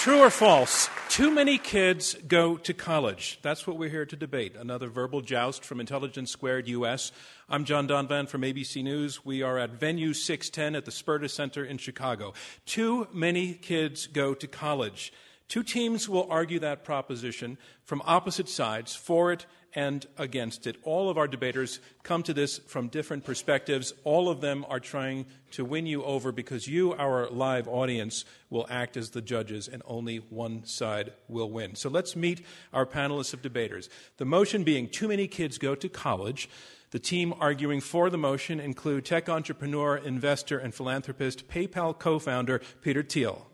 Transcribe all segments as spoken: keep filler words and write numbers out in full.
True or false? Too many kids go to college. That's what we're here to debate. Another verbal joust from Intelligence Squared U S. I'm John Donvan from A B C News. We are at Venue six ten at the Spertus Center in Chicago. Too many kids go to college. Two teams will argue that proposition from opposite sides, for it and against it. All of our debaters come to this from different perspectives. All of them are trying to win you over because you, our live audience, will act as the judges and only one side will win. So let's meet our panelists of debaters. The motion being too many kids go to college. The team arguing for the motion include tech entrepreneur, investor, and philanthropist, PayPal co-founder Peter Thiel.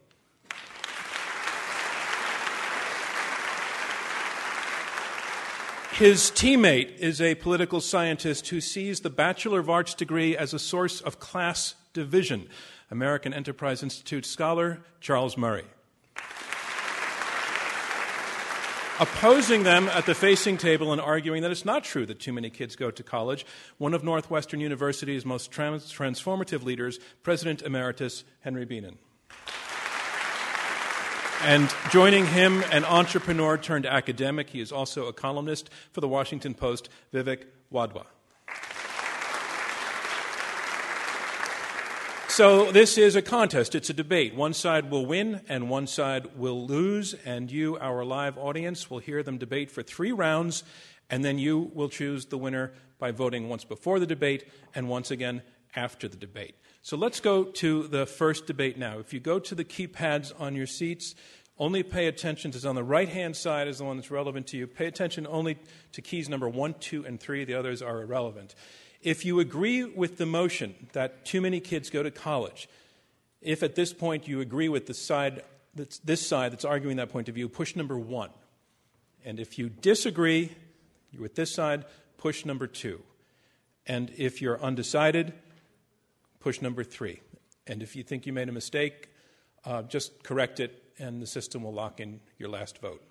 His teammate is a political scientist who sees the Bachelor of Arts degree as a source of class division. American Enterprise Institute scholar Charles Murray. Opposing them at the facing table and arguing that it's not true that too many kids go to college, one of Northwestern University's most trans- transformative leaders, President Emeritus Henry Bienen. And joining him, an entrepreneur turned academic. He is also a columnist for the Washington Post, Vivek Wadhwa. So this is a contest. It's a debate. One side will win and one side will lose. And you, our live audience, will hear them debate for three rounds. And then you will choose the winner by voting once before the debate and once again after the debate. So let's go to the first debate now. If you go to the keypads on your seats, only pay attention to, on the right-hand side is the one that's relevant to you. Pay attention only to keys number one, two, and three. The others are irrelevant. If you agree with the motion that too many kids go to college, if at this point you agree with the side that's this side that's arguing that point of view, push number one. And if you disagree with this side, push number two. And if you're undecided, push number three. And if you think you made a mistake, uh, just correct it, and the system will lock in your last vote.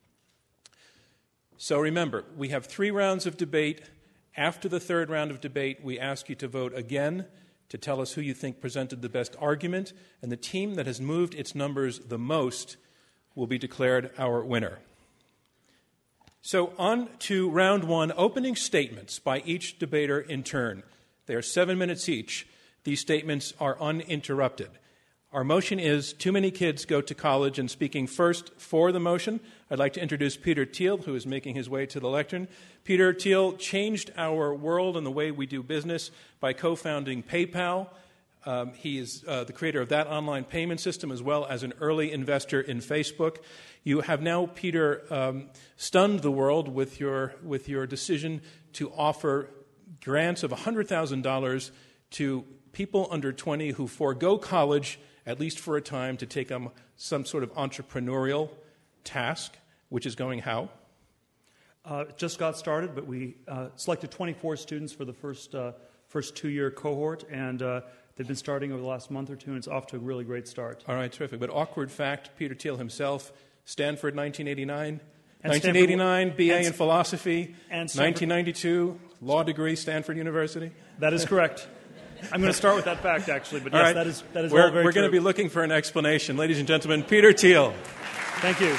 So remember, we have three rounds of debate. After the third round of debate, we ask you to vote again to tell us who you think presented the best argument, and the team that has moved its numbers the most will be declared our winner. So on to round one, opening statements by each debater in turn. They are seven minutes each. These statements are uninterrupted. Our motion is too many kids go to college, and speaking first for the motion, I'd like to introduce Peter Thiel, who is making his way to the lectern. Peter Thiel changed our world and the way we do business by co-founding PayPal. Um, he is uh, the creator of that online payment system as well as an early investor in Facebook. You have now, Peter, um, stunned the world with your, with your decision to offer grants of one hundred thousand dollars to people under twenty who forego college, at least for a time, to take on some sort of entrepreneurial task, which is going how? Uh, it just got started, but we uh, selected twenty-four students for the first uh, first two-year cohort, and uh, they've been starting over the last month or two, and it's off to a really great start. All right, terrific. But awkward fact, Peter Thiel himself, Stanford nineteen eighty-nine, and nineteen eighty-nine, Stanford, B A and, in philosophy, and nineteen ninety-two, law degree, Stanford University. That is correct. I'm going to start with that fact, actually, but all yes, right. that is that is we're, all very We're true. going to be looking for an explanation. Ladies and gentlemen, Peter Thiel. Thank you.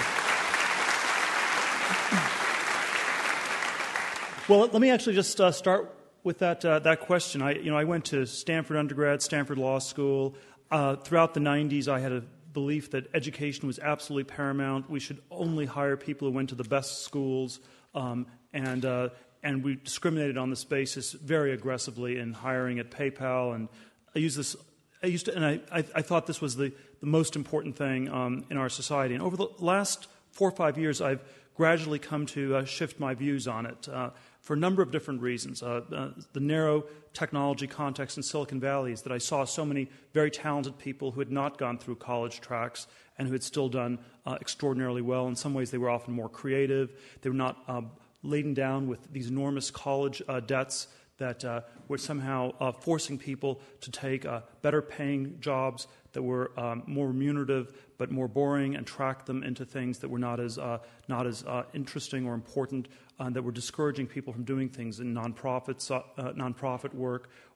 Well, let me actually just uh, start with that uh, that question. I, you know, I went to Stanford undergrad, Stanford Law School. Uh, throughout the nineties, I had a belief that education was absolutely paramount. We should only hire people who went to the best schools, um, and uh, and we discriminated on this basis very aggressively in hiring at PayPal. And I used this. I used to, and I, I, I thought this was the, the most important thing um, in our society. And over the last four or five years, I've gradually come to uh, shift my views on it uh, for a number of different reasons. Uh, uh, the narrow technology context in Silicon Valley is that I saw so many very talented people who had not gone through college tracks and who had still done uh, extraordinarily well. In some ways, they were often more creative. They were not uh, laden down with these enormous college uh, debts that uh, were somehow uh, forcing people to take uh, better-paying jobs that were um, more remunerative but more boring, and track them into things that were not as uh, not as uh, interesting or important, uh, that were discouraging people from doing things in nonprofits, uh, nonprofit work,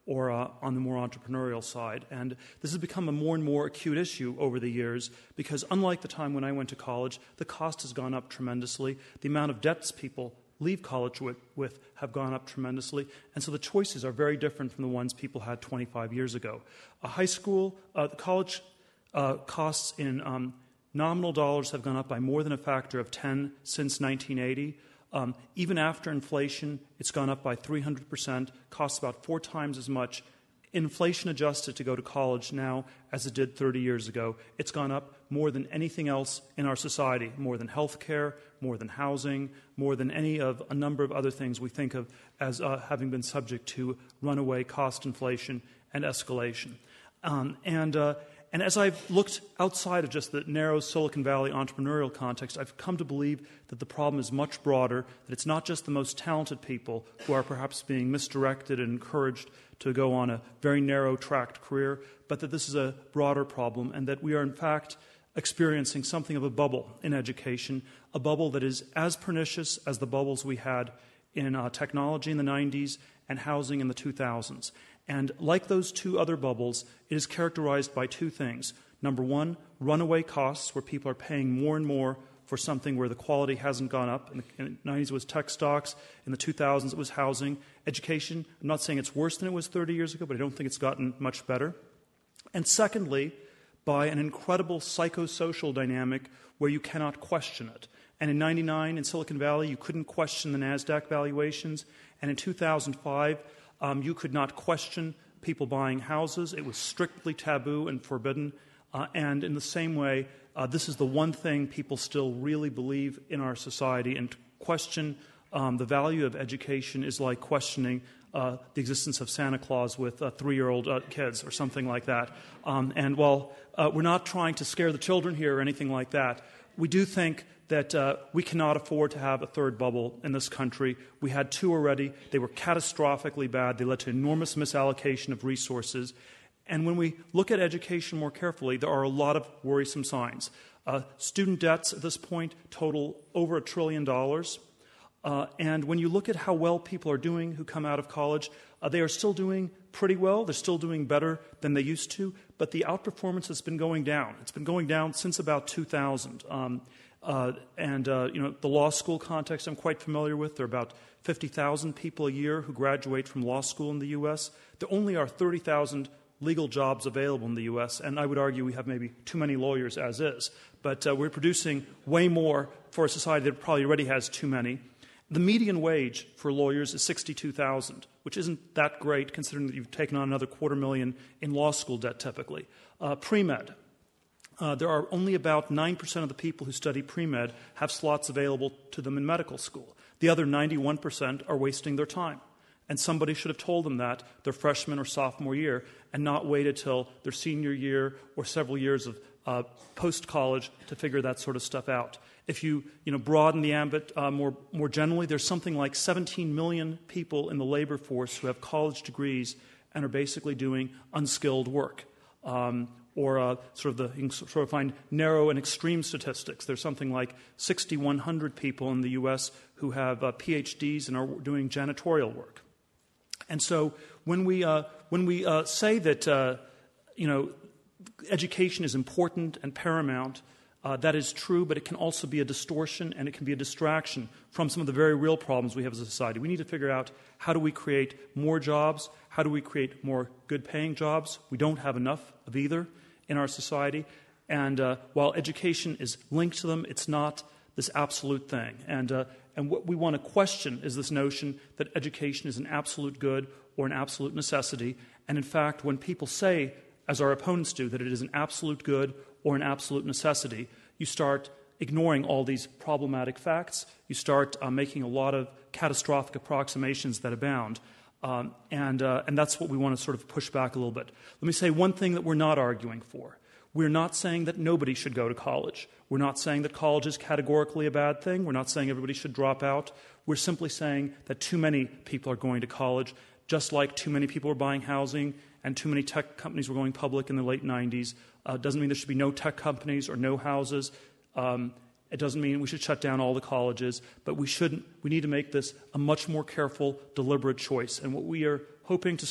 or uh, on the more entrepreneurial side. And this has become a more and more acute issue over the years because unlike the time when I went to college, the cost has gone up tremendously. The amount of debts people leave college with, with have gone up tremendously. And so the choices are very different from the ones people had twenty-five years ago. A high school, uh, the college uh, costs in um, nominal dollars have gone up by more than a factor of ten since nineteen eighty. Um, even after inflation, it's gone up by three hundred percent, costs about four times as much. Inflation adjusted to go to college now as it did thirty years ago. It's gone up more than anything else in our society, more than health care, more than housing, more than any of a number of other things we think of as uh, having been subject to runaway cost inflation and escalation. Um, and uh, And as I've looked outside of just the narrow Silicon Valley entrepreneurial context, I've come to believe that the problem is much broader, that it's not just the most talented people who are perhaps being misdirected and encouraged to go on a very narrow-tracked career, but that this is a broader problem and that we are in fact experiencing something of a bubble in education, a bubble that is as pernicious as the bubbles we had in uh, technology in the nineties and housing in the two thousands. And like those two other bubbles, it is characterized by two things. Number one, runaway costs, where people are paying more and more for something where the quality hasn't gone up. In the, in the nineties, it was tech stocks. In the two thousands, it was housing. Education, I'm not saying it's worse than it was thirty years ago, but I don't think it's gotten much better. And secondly, by an incredible psychosocial dynamic where you cannot question it. And in ninety-nine, in Silicon Valley, you couldn't question the NASDAQ valuations. And in two thousand five, Um, you could not question people buying houses. It was strictly taboo and forbidden. Uh, and in the same way, uh, this is the one thing people still really believe in our society. And to question um, the value of education is like questioning uh, the existence of Santa Claus with uh, three-year-old uh, kids or something like that. Um, and while uh, we're not trying to scare the children here or anything like that, we do think that uh, we cannot afford to have a third bubble in this country. We had two already. They were catastrophically bad. They led to enormous misallocation of resources. And when we look at education more carefully, there are a lot of worrisome signs. Uh, student debts at this point total over a trillion dollars. Uh, and when you look at how well people are doing who come out of college, uh, they are still doing pretty well. They're still doing better than they used to. But the outperformance has been going down. It's been going down since about two thousand. Um, Uh, and, uh, you know, the law school context I'm quite familiar with. There are about fifty thousand people a year who graduate from law school in the U S. There only are thirty thousand legal jobs available in the U S, and I would argue we have maybe too many lawyers as is. But uh, we're producing way more for a society that probably already has too many. The median wage for lawyers is sixty-two thousand dollars, which isn't that great considering that you've taken on another quarter million in law school debt typically. Uh, pre-med. Uh, there are only about nine percent of the people who study pre-med have slots available to them in medical school. The other ninety-one percent are wasting their time. And somebody should have told them that their freshman or sophomore year and not waited till their senior year or several years of uh, post-college to figure that sort of stuff out. If you, you know, broaden the ambit uh, more, more generally, there's something like seventeen million people in the labor force who have college degrees and are basically doing unskilled work. Um, or uh, sort of the, you can sort of find narrow and extreme statistics. There's something like six thousand one hundred people in the U S who have uh, P H Ds and are doing janitorial work. And so when we, uh, when we uh, say that, uh, you know, education is important and paramount, uh, that is true, but it can also be a distortion and it can be a distraction from some of the very real problems we have as a society. We need to figure out how do we create more jobs, how do we create more good-paying jobs. We don't have enough of either in our society. And uh, while education is linked to them, it's not this absolute thing. And, uh, and what we want to question is this notion that education is an absolute good or an absolute necessity. And in fact, when people say, as our opponents do, that it is an absolute good or an absolute necessity, you start ignoring all these problematic facts. You start uh, making a lot of catastrophic approximations that abound. Um, and, uh, and that's what we want to sort of push back a little bit. Let me say one thing that we're not arguing for. We're not saying that nobody should go to college. We're not saying that college is categorically a bad thing. We're not saying everybody should drop out. We're simply saying that too many people are going to college, just like too many people are buying housing and too many tech companies were going public in the late nineties. Uh, doesn't mean there should be no tech companies or no houses. Um, it doesn't mean we should shut down all the colleges, but we shouldn't. We need to make this a much more careful, deliberate choice. And what we are hoping to start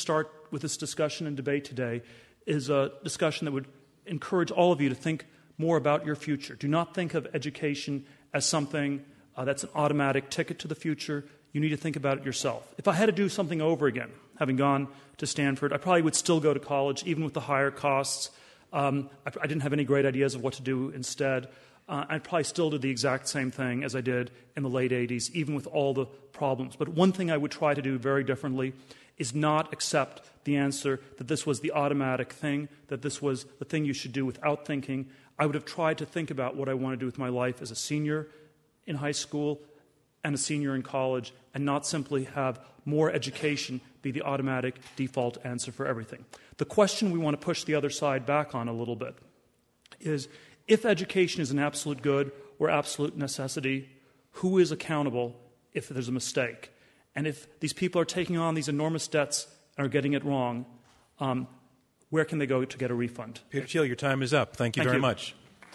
with this discussion and debate today is a discussion that would encourage all of you to think more about your future. Do not think of education as something uh, that's an automatic ticket to the future. You need to think about it yourself. If I had to do something over again, having gone to Stanford, I probably would still go to college, even with the higher costs. Um, I, I didn't have any great ideas of what to do instead. Uh, I'd probably still do the exact same thing as I did in the late eighties, even with all the problems. But one thing I would try to do very differently is not accept the answer that this was the automatic thing, that this was the thing you should do without thinking. I would have tried to think about what I want to do with my life as a senior in high school and a senior in college, and not simply have more education be the automatic default answer for everything. The question we want to push the other side back on a little bit is, if education is an absolute good or absolute necessity, who is accountable if there's a mistake? And if these people are taking on these enormous debts and are getting it wrong, um, where can they go to get a refund? Peter Thiel, your time is up. Thank you Thank very you. much.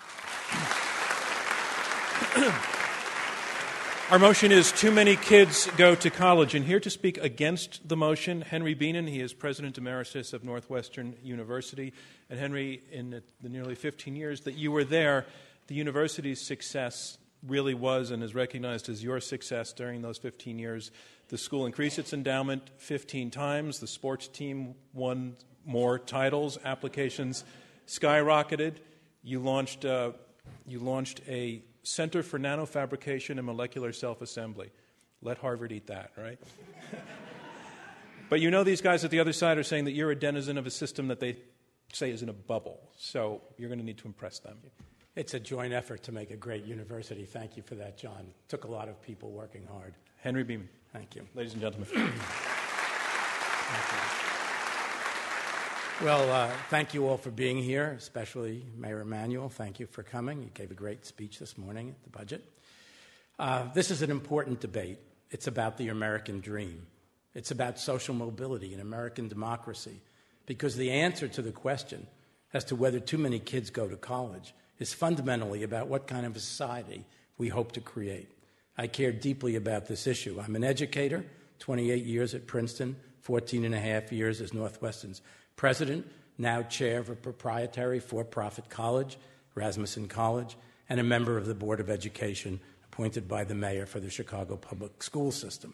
Our motion is too many kids go to college. And here to speak against the motion, Henry Bienen. He is President Emeritus of Northwestern University. And Henry, in the nearly fifteen years that you were there, the university's success really was and is recognized as your success during those fifteen years. The school increased its endowment fifteen times. The sports team won more titles. Applications skyrocketed. You launched, uh, you launched a Center for Nanofabrication and Molecular Self-Assembly. Let Harvard eat that, right? But you know these guys at the other side are saying that you're a denizen of a system that they say is in a bubble. So you're going to need to impress them. It's a joint effort to make a great university. Thank you for that, John. It took a lot of people working hard. Henry Bienen. Thank you. Ladies and gentlemen. Thank you. Well, uh, thank you all for being here, especially Mayor Emanuel. Thank you for coming. You gave a great speech this morning at the budget. Uh, this is an important debate. It's about the American dream. It's about social mobility and American democracy, because the answer to the question as to whether too many kids go to college is fundamentally about what kind of a society we hope to create. I care deeply about this issue. I'm an educator, twenty-eight years at Princeton, fourteen and a half years as Northwestern's president, now chair of a proprietary for-profit college, Rasmussen College, and a member of the Board of Education appointed by the mayor for the Chicago public school system.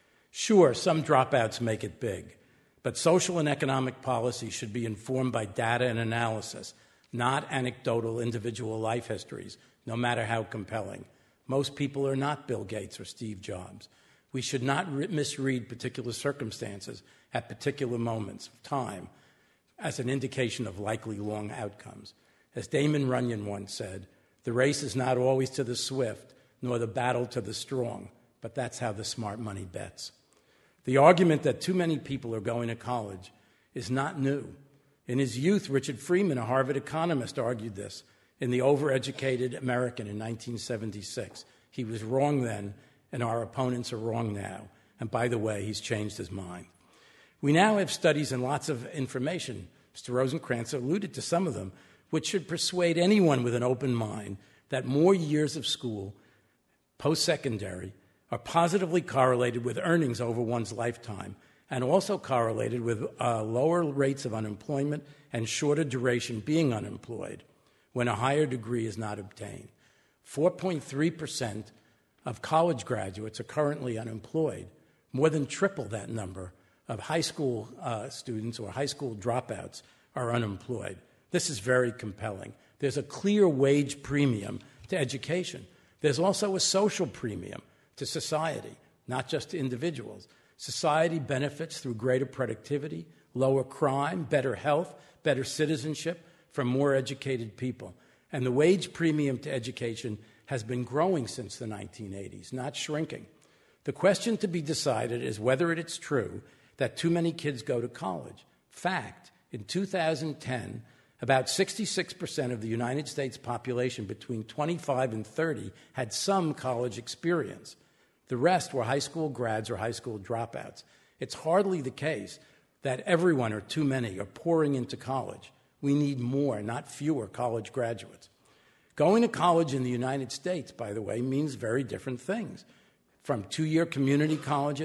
Sure, some dropouts make it big, but social and economic policy should be informed by data and analysis, not anecdotal individual life histories, no matter how compelling. Most people are not Bill Gates or Steve Jobs. We should not re- misread particular circumstances at particular moments of time as an indication of likely long outcomes. As Damon Runyon once said, the race is not always to the swift, nor the battle to the strong, but that's how the smart money bets. The argument that too many people are going to college is not new. In his youth, Richard Freeman, a Harvard economist, argued this in The Overeducated American in nineteen seventy-six. He was wrong then, and our opponents are wrong now. And by the way, he's changed his mind. We now have studies and lots of information. Mister Rosenkranz alluded to some of them, which should persuade anyone with an open mind that more years of school, post-secondary, are positively correlated with earnings over one's lifetime, and also correlated with uh, lower rates of unemployment and shorter duration being unemployed when a higher degree is not obtained. four point three percent of college graduates are currently unemployed, more than triple that number of high school uh, students or high school dropouts are unemployed. This is very compelling. There's a clear wage premium to education. There's also a social premium to society, not just to individuals. Society benefits through greater productivity, lower crime, better health, better citizenship from more educated people. And the wage premium to education has been growing since the nineteen eighties, not shrinking. The question to be decided is whether it is true that too many kids go to college. Fact, in two thousand ten, about sixty-six percent of the United States population between twenty-five and thirty had some college experience. The rest were high school grads or high school dropouts. It's hardly the case that everyone or too many are pouring into college. We need more, not fewer, college graduates. Going to college in the United States, by the way, means very different things. From two-year community colleges,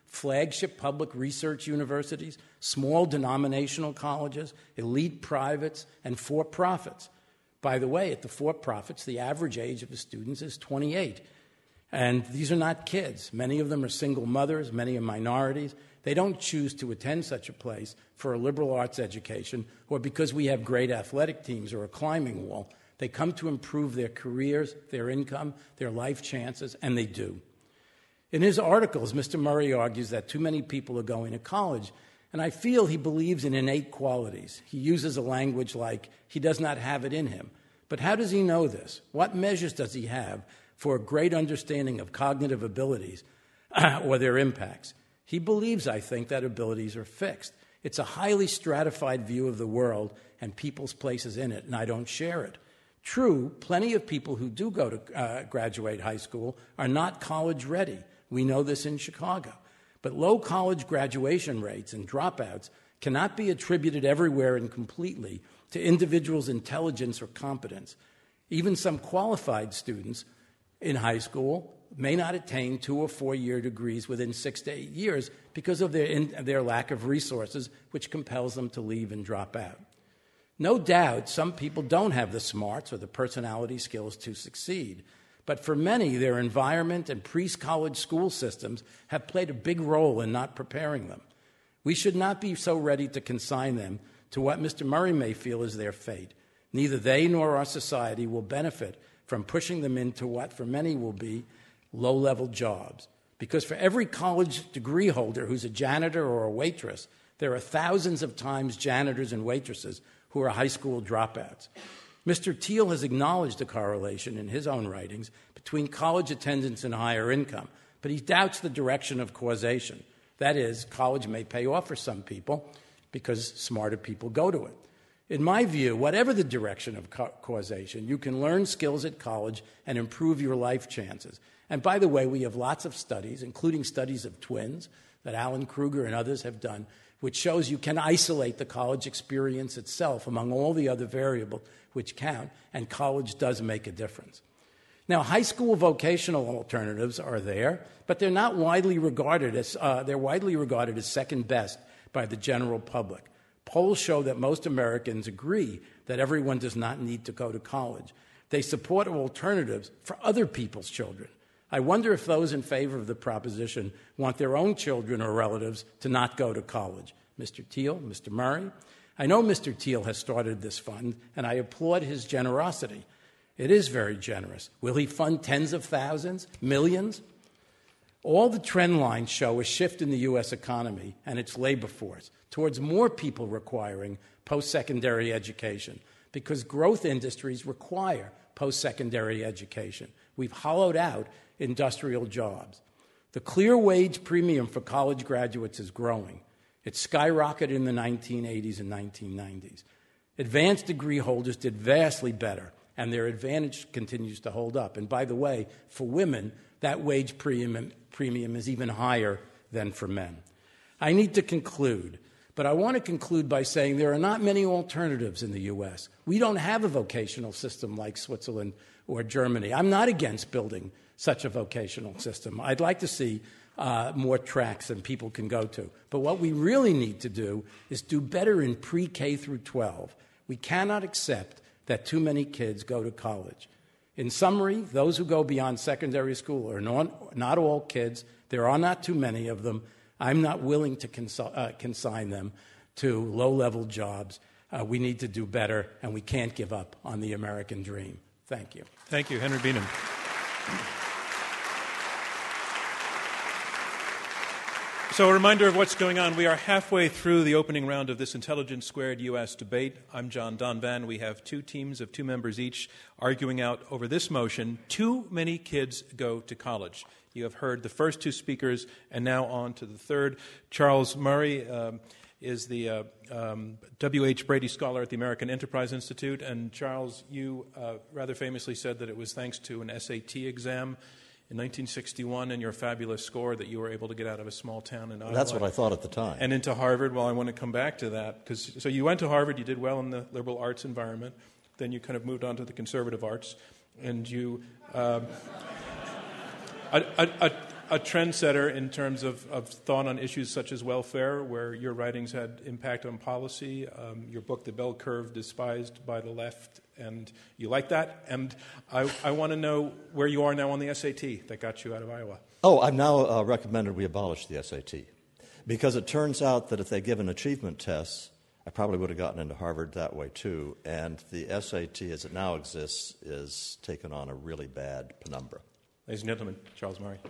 flagship public research universities, small denominational colleges, elite privates, and for-profits. By the way, at the for-profits, the average age of the students is twenty-eight. And these are not kids. Many of them are single mothers, many are minorities. They don't choose to attend such a place for a liberal arts education or because we have great athletic teams or a climbing wall. They come to improve their careers, their income, their life chances, and they do. In his articles, Mister Murray argues that too many people are going to college, and I feel he believes in innate qualities. He uses a language like, he does not have it in him. But how does he know this? What measures does he have for a great understanding of cognitive abilities or their impacts? He believes, I think, that abilities are fixed. It's a highly stratified view of the world and people's places in it, and I don't share it. True, plenty of people who do go to uh, graduate high school are not college ready. We know this in Chicago. But low college graduation rates and dropouts cannot be attributed everywhere and completely to individuals' intelligence or competence. Even some qualified students in high school may not attain two or four-year degrees within six to eight years because of their, in, their lack of resources, which compels them to leave and drop out. No doubt, some people don't have the smarts or the personality skills to succeed. But for many, their environment and pre-college school systems have played a big role in not preparing them. We should not be so ready to consign them to what Mister Murray may feel is their fate. Neither they nor our society will benefit from pushing them into what for many will be low-level jobs. Because for every college degree holder who's a janitor or a waitress, there are thousands of times janitors and waitresses who are high school dropouts. Mister Thiel has acknowledged a correlation in his own writings between college attendance and higher income, but he doubts the direction of causation. That is, college may pay off for some people because smarter people go to it. In my view, whatever the direction of ca- causation, you can learn skills at college and improve your life chances. And by the way, we have lots of studies, including studies of twins that Alan Kruger and others have done, which shows you can isolate the college experience itself among all the other variables which count, and college does make a difference. Now, high school vocational alternatives are there, but they're not widely regarded as uh, they're widely regarded as second best by the general public. Polls show that most Americans agree that everyone does not need to go to college. They support alternatives for other people's children. I wonder if those in favor of the proposition want their own children or relatives to not go to college. Mister Thiel, Mister Murray. I know Mister Thiel has started this fund, and I applaud his generosity. It is very generous. Will he fund tens of thousands, millions? All the trend lines show a shift in the U S economy and its labor force towards more people requiring post-secondary education because growth industries require post-secondary education. We've hollowed out industrial jobs. The clear wage premium for college graduates is growing. It skyrocketed in the nineteen eighties and nineteen nineties. Advanced degree holders did vastly better, and their advantage continues to hold up. And by the way, for women, that wage premium, premium is even higher than for men. I need to conclude, but I want to conclude by saying there are not many alternatives in the U S. We don't have a vocational system like Switzerland or Germany. I'm not against building such a vocational system. I'd like to see uh, more tracks than people can go to. But what we really need to do is do better in pre-K through twelve. We cannot accept that too many kids go to college. In summary, those who go beyond secondary school are not, not all kids. There are not too many of them. I'm not willing to consi- uh, consign them to low-level jobs. Uh, we need to do better, and we can't give up on the American dream. Thank you. Thank you, Henry Bienen. So a reminder of what's going on. We are halfway through the opening round of this Intelligence Squared U S debate. I'm John Donvan. We have two teams of two members each arguing out over this motion, too many kids go to college. You have heard the first two speakers, and now on to the third. Charles Murray um, is the uh, um, W H Brady Scholar at the American Enterprise Institute. And Charles, you uh, rather famously said that it was thanks to an S A T exam in nineteen sixty-one and your fabulous score that you were able to get out of a small town in Iowa. That's what I thought at the time. And into Harvard. Well, I want to come back to that. Cause, so you went to Harvard, you did well in the liberal arts environment, then you kind of moved on to the conservative arts, and you... Uh, a, a, a, a trendsetter in terms of, of thought on issues such as welfare, where your writings had impact on policy. Um, your book, The Bell Curve, despised by the left, and you like that. And I, I want to know where you are now on the S A T that got you out of Iowa. Oh, I've now uh, recommended we abolish the S A T, because it turns out that if they give an achievement test, I probably would have gotten into Harvard that way too, and the S A T as it now exists is taken on a really bad penumbra. Ladies and gentlemen, Charles Murray.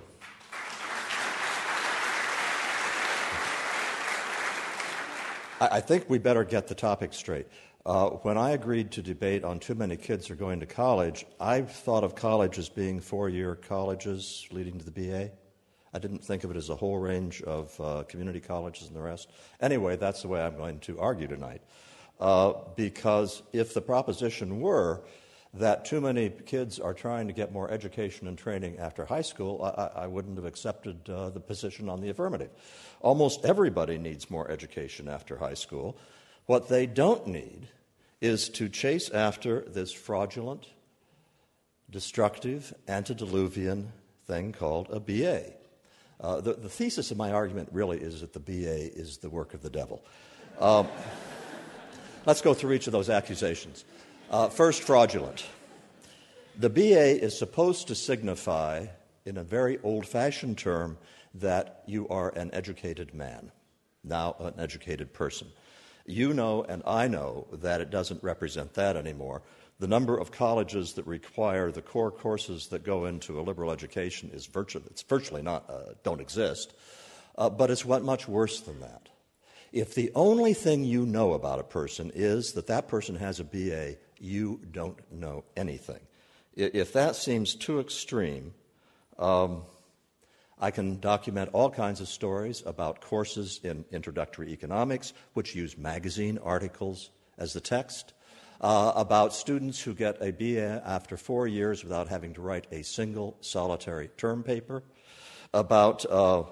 I think we better get the topic straight. Uh, when I agreed to debate on too many kids are going to college, I thought of college as being four-year colleges leading to the B A. I didn't think of it as a whole range of uh, community colleges and the rest. Anyway, that's the way I'm going to argue tonight. Uh, because if the proposition were that too many kids are trying to get more education and training after high school, I, I wouldn't have accepted uh, the position on the affirmative. Almost everybody needs more education after high school. What they don't need is to chase after this fraudulent, destructive, antediluvian thing called a B A. Uh, the, the thesis of my argument really is that the B A is the work of the devil. Um, let's go through each of those accusations. Uh, first, fraudulent. The B A is supposed to signify, in a very old-fashioned term, that you are an educated man, now an educated person. You know and I know that it doesn't represent that anymore. The number of colleges that require the core courses that go into a liberal education is virtually, it's virtually not, uh, don't exist. Uh, but it's much worse than that. If the only thing you know about a person is that that person has a B A, you don't know anything. If that seems too extreme, um, I can document all kinds of stories about courses in introductory economics, which use magazine articles as the text, uh, about students who get a B A after four years without having to write a single solitary term paper, about uh,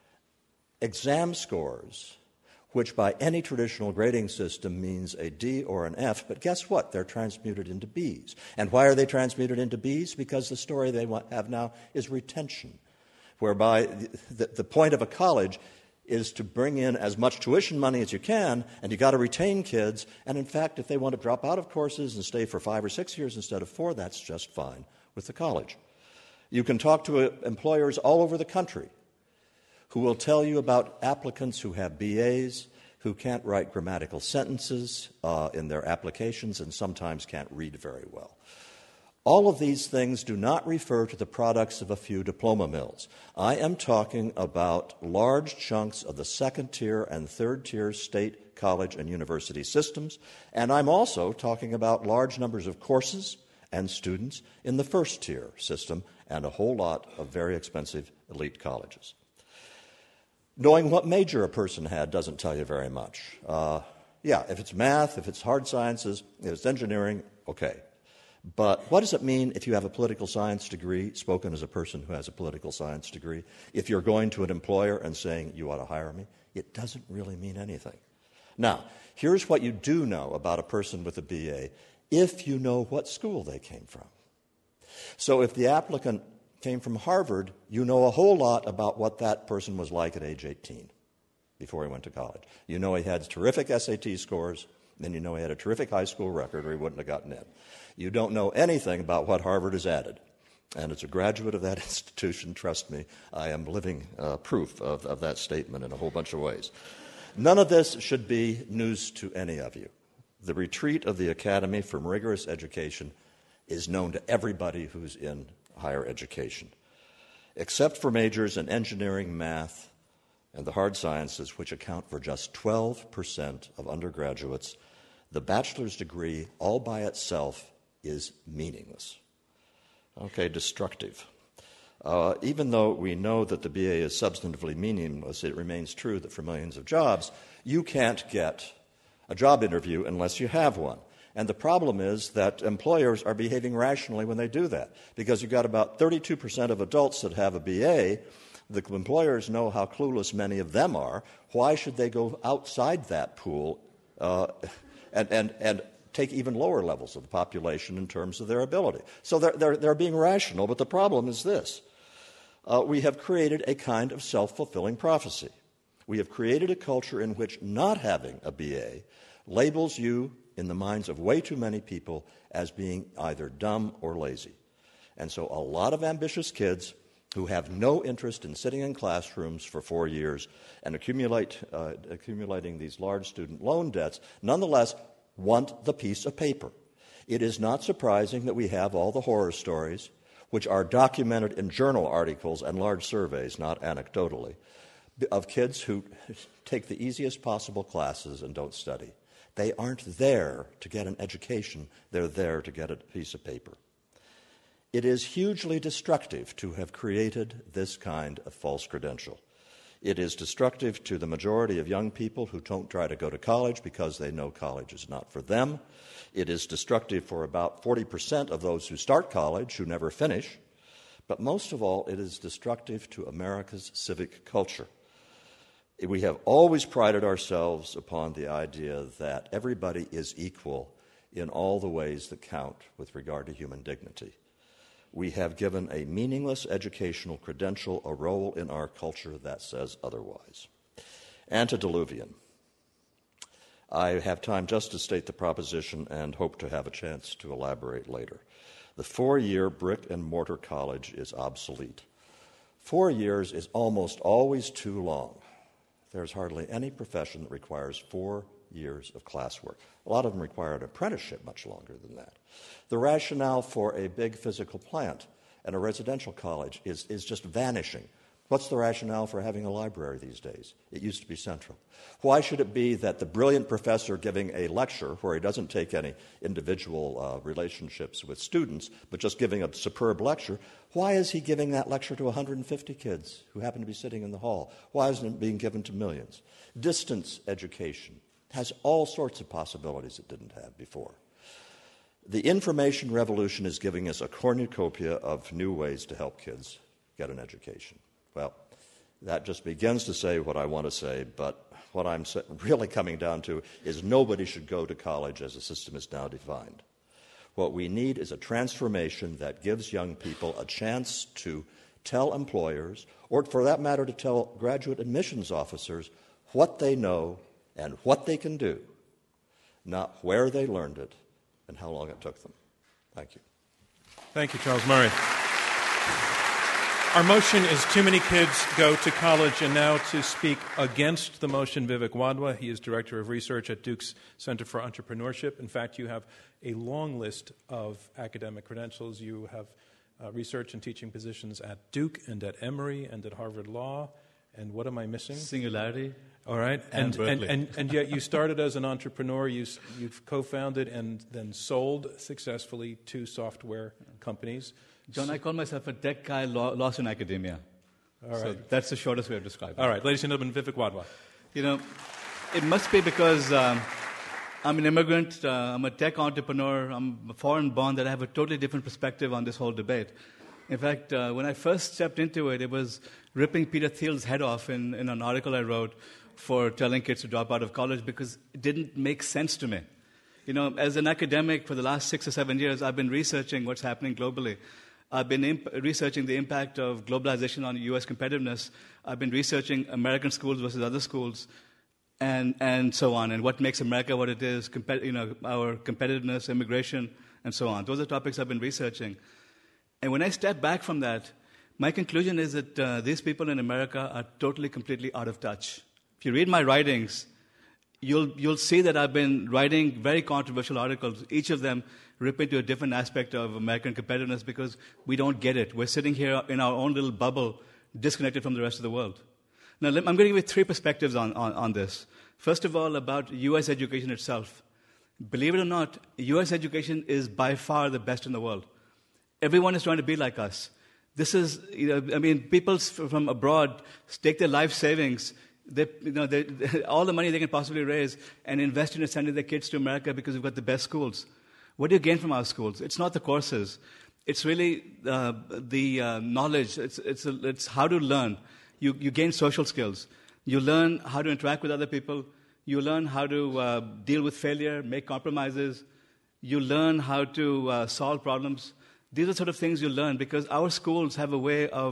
exam scores, which by any traditional grading system means a D or an F, but guess what? They're transmuted into Bs. And why are they transmuted into Bs? Because the story they have now is retention, whereby the, the point of a college is to bring in as much tuition money as you can, and you got to retain kids. And in fact, if they want to drop out of courses and stay for five or six years instead of four, that's just fine with the college. You can talk to uh, employers all over the country who will tell you about applicants who have B As, who can't write grammatical sentences uh, in their applications and sometimes can't read very well. All of these things do not refer to the products of a few diploma mills. I am talking about large chunks of the second-tier and third-tier state college and university systems, and I'm also talking about large numbers of courses and students in the first-tier system and a whole lot of very expensive elite colleges. Knowing what major a person had doesn't tell you very much. Uh, yeah, if it's math, if it's hard sciences, if it's engineering, okay. But what does it mean if you have a political science degree, spoken as a person who has a political science degree? If you're going to an employer and saying, you ought to hire me, it doesn't really mean anything. Now, here's what you do know about a person with a B A, if you know what school they came from. So if the applicant came from Harvard, you know a whole lot about what that person was like at age eighteen, before he went to college. You know he had terrific S A T scores, then you know he had a terrific high school record or he wouldn't have gotten in. You don't know anything about what Harvard has added. And as a graduate of that institution, trust me, I am living uh, proof of, of that statement in a whole bunch of ways. None of this should be news to any of you. The retreat of the Academy from rigorous education is known to everybody who's in higher education, except for majors in engineering, math, and the hard sciences, which account for just twelve percent of undergraduates. The bachelor's degree all by itself is meaningless. Okay, destructive. Uh, even though we know that the B A is substantively meaningless, it remains true that for millions of jobs, you can't get a job interview unless you have one. And the problem is that employers are behaving rationally when they do that, because you've got about thirty-two percent of adults that have a B A. The employers know how clueless many of them are. Why should they go outside that pool uh, and, and, and take even lower levels of the population in terms of their ability? So they're, they're, they're being rational, but the problem is this. Uh, we have created a kind of self-fulfilling prophecy. We have created a culture in which not having a B A labels you, in the minds of way too many people, as being either dumb or lazy. And so a lot of ambitious kids who have no interest in sitting in classrooms for four years and accumulate, uh, accumulating these large student loan debts, nonetheless want the piece of paper. It is not surprising that we have all the horror stories, which are documented in journal articles and large surveys, not anecdotally, of kids who take the easiest possible classes and don't study. They aren't there to get an education. They're there to get a piece of paper. It is hugely destructive to have created this kind of false credential. It is destructive to the majority of young people who don't try to go to college because they know college is not for them. It is destructive for about forty percent of those who start college who never finish. But most of all, it is destructive to America's civic culture. We have always prided ourselves upon the idea that everybody is equal in all the ways that count with regard to human dignity. We have given a meaningless educational credential a role in our culture that says otherwise. Antediluvian. I have time just to state the proposition and hope to have a chance to elaborate later. The four-year brick-and-mortar college is obsolete. Four years is almost always too long. There's hardly any profession that requires four years of classwork. A lot of them require an apprenticeship much longer than that. The rationale for a big physical plant and a residential college is, is just vanishing. What's the rationale for having a library these days? It used to be central. Why should it be that the brilliant professor giving a lecture where he doesn't take any individual uh, relationships with students, but just giving a superb lecture, why is he giving that lecture to one hundred fifty kids who happen to be sitting in the hall? Why isn't it being given to millions? Distance education has all sorts of possibilities it didn't have before. The information revolution is giving us a cornucopia of new ways to help kids get an education. Well, that just begins to say what I want to say, but what I'm really coming down to is nobody should go to college as the system is now defined. What we need is a transformation that gives young people a chance to tell employers, or for that matter to tell graduate admissions officers, what they know and what they can do, not where they learned it and how long it took them. Thank you. Thank you, Charles Murray. Our motion is too many kids go to college, and now to speak against the motion, Vivek Wadhwa. He is Director of Research at Duke's Center for Entrepreneurship. In fact, you have a long list of academic credentials. You have uh, research and teaching positions at Duke and at Emory and at Harvard Law. And what am I missing? Singularity. All right. And, and, and, and, and yet you started as an entrepreneur. You, you've co-founded and then sold successfully two software companies. John, I call myself a tech guy lo- lost in academia. All right. So that's the shortest way of describing it. All right. Ladies and gentlemen, Vivek Wadhwa. You know, it must be because um, I'm an immigrant, uh, I'm a tech entrepreneur, I'm foreign born, that I have a totally different perspective on this whole debate. In fact, uh, when I first stepped into it, it was ripping Peter Thiel's head off in, in an article I wrote for telling kids to drop out of college because it didn't make sense to me. You know, as an academic for the last six or seven years, I've been researching what's happening globally. I've been imp- researching the impact of globalization on U S competitiveness. I've been researching American schools versus other schools, and, and so on, and what makes America what it is, compet- you know, our competitiveness, immigration, and so on. Those are topics I've been researching. And when I step back from that, my conclusion is that uh, these people in America are totally, completely out of touch. If you read my writings, you'll, you'll see that I've been writing very controversial articles, each of them rip into a different aspect of American competitiveness because we don't get it. We're sitting here in our own little bubble, disconnected from the rest of the world. Now, I'm going to give you three perspectives on, on, on this. First of all, about U S education itself. Believe it or not, U S education is by far the best in the world. Everyone is trying to be like us. This is, you know, I mean, people from abroad take their life savings, they, you know, they, all the money they can possibly raise, and invest in sending their kids to America because we've got the best schools. What do you gain from our schools? It's not the courses. It's really uh, the uh, knowledge. It's, it's, a, it's how to learn. You, you gain social skills. You learn how to interact with other people. You learn how to uh, deal with failure, make compromises. You learn how to uh, solve problems. These are sort of things you learn because our schools have a way of,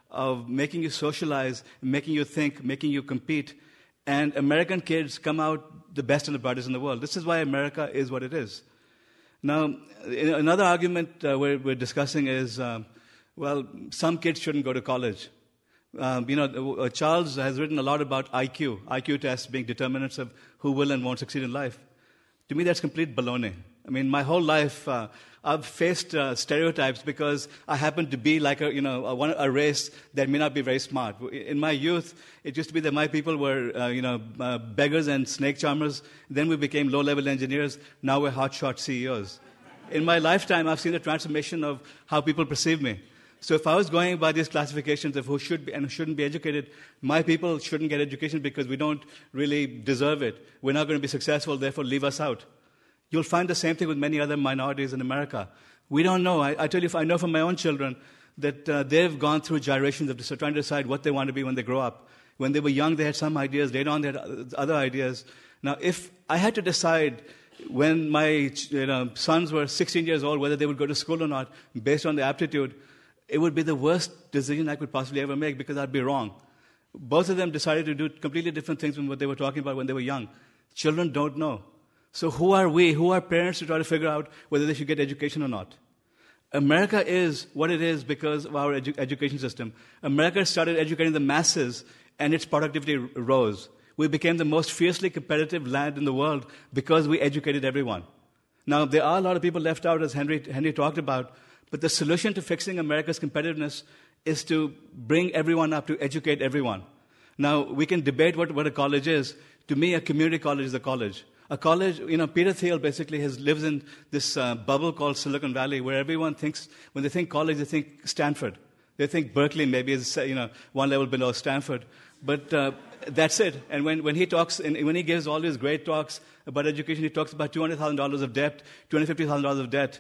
of making you socialize, making you think, making you compete. And American kids come out the best and the brightest in the world. This is why America is what it is. Now, another argument uh, we're, we're discussing is, um, well, some kids shouldn't go to college. Um, you know, uh, Charles has written a lot about I Q, I Q tests being determinants of who will and won't succeed in life. To me, that's complete baloney. I mean, my whole life, uh, I've faced uh, stereotypes because I happen to be like a, you know, a, one, a race that may not be very smart. In my youth, it used to be that my people were, uh, you know, uh, beggars and snake charmers. Then we became low-level engineers. Now we're hotshot C E Os. In my lifetime, I've seen the transformation of how people perceive me. So if I was going by these classifications of who should be and who shouldn't be educated, my people shouldn't get education because we don't really deserve it. We're not going to be successful, therefore leave us out. You'll find the same thing with many other minorities in America. We don't know. I, I tell you, I know from my own children that uh, they've gone through gyrations of trying to decide what they want to be when they grow up. When they were young, they had some ideas. Later on, they had other ideas. Now, if I had to decide when my you know, sons were sixteen years old whether they would go to school or not based on their aptitude, it would be the worst decision I could possibly ever make because I'd be wrong. Both of them decided to do completely different things from what they were talking about when they were young. Children don't know. So who are we, who are parents to try to figure out whether they should get education or not? America is what it is because of our edu- education system. America started educating the masses and its productivity r- rose. We became the most fiercely competitive land in the world because we educated everyone. Now, there are a lot of people left out, as Henry, Henry talked about, but the solution to fixing America's competitiveness is to bring everyone up, to educate everyone. Now, we can debate what, what a college is. To me, a community college is a college. A college, you know, Peter Thiel basically has, lives in this uh, bubble called Silicon Valley where everyone thinks, when they think college, they think Stanford. They think Berkeley maybe is, you know, one level below Stanford. But uh, that's it. And when, when he talks, and when he gives all these great talks about education, he talks about two hundred thousand dollars of debt, two hundred fifty thousand dollars of debt.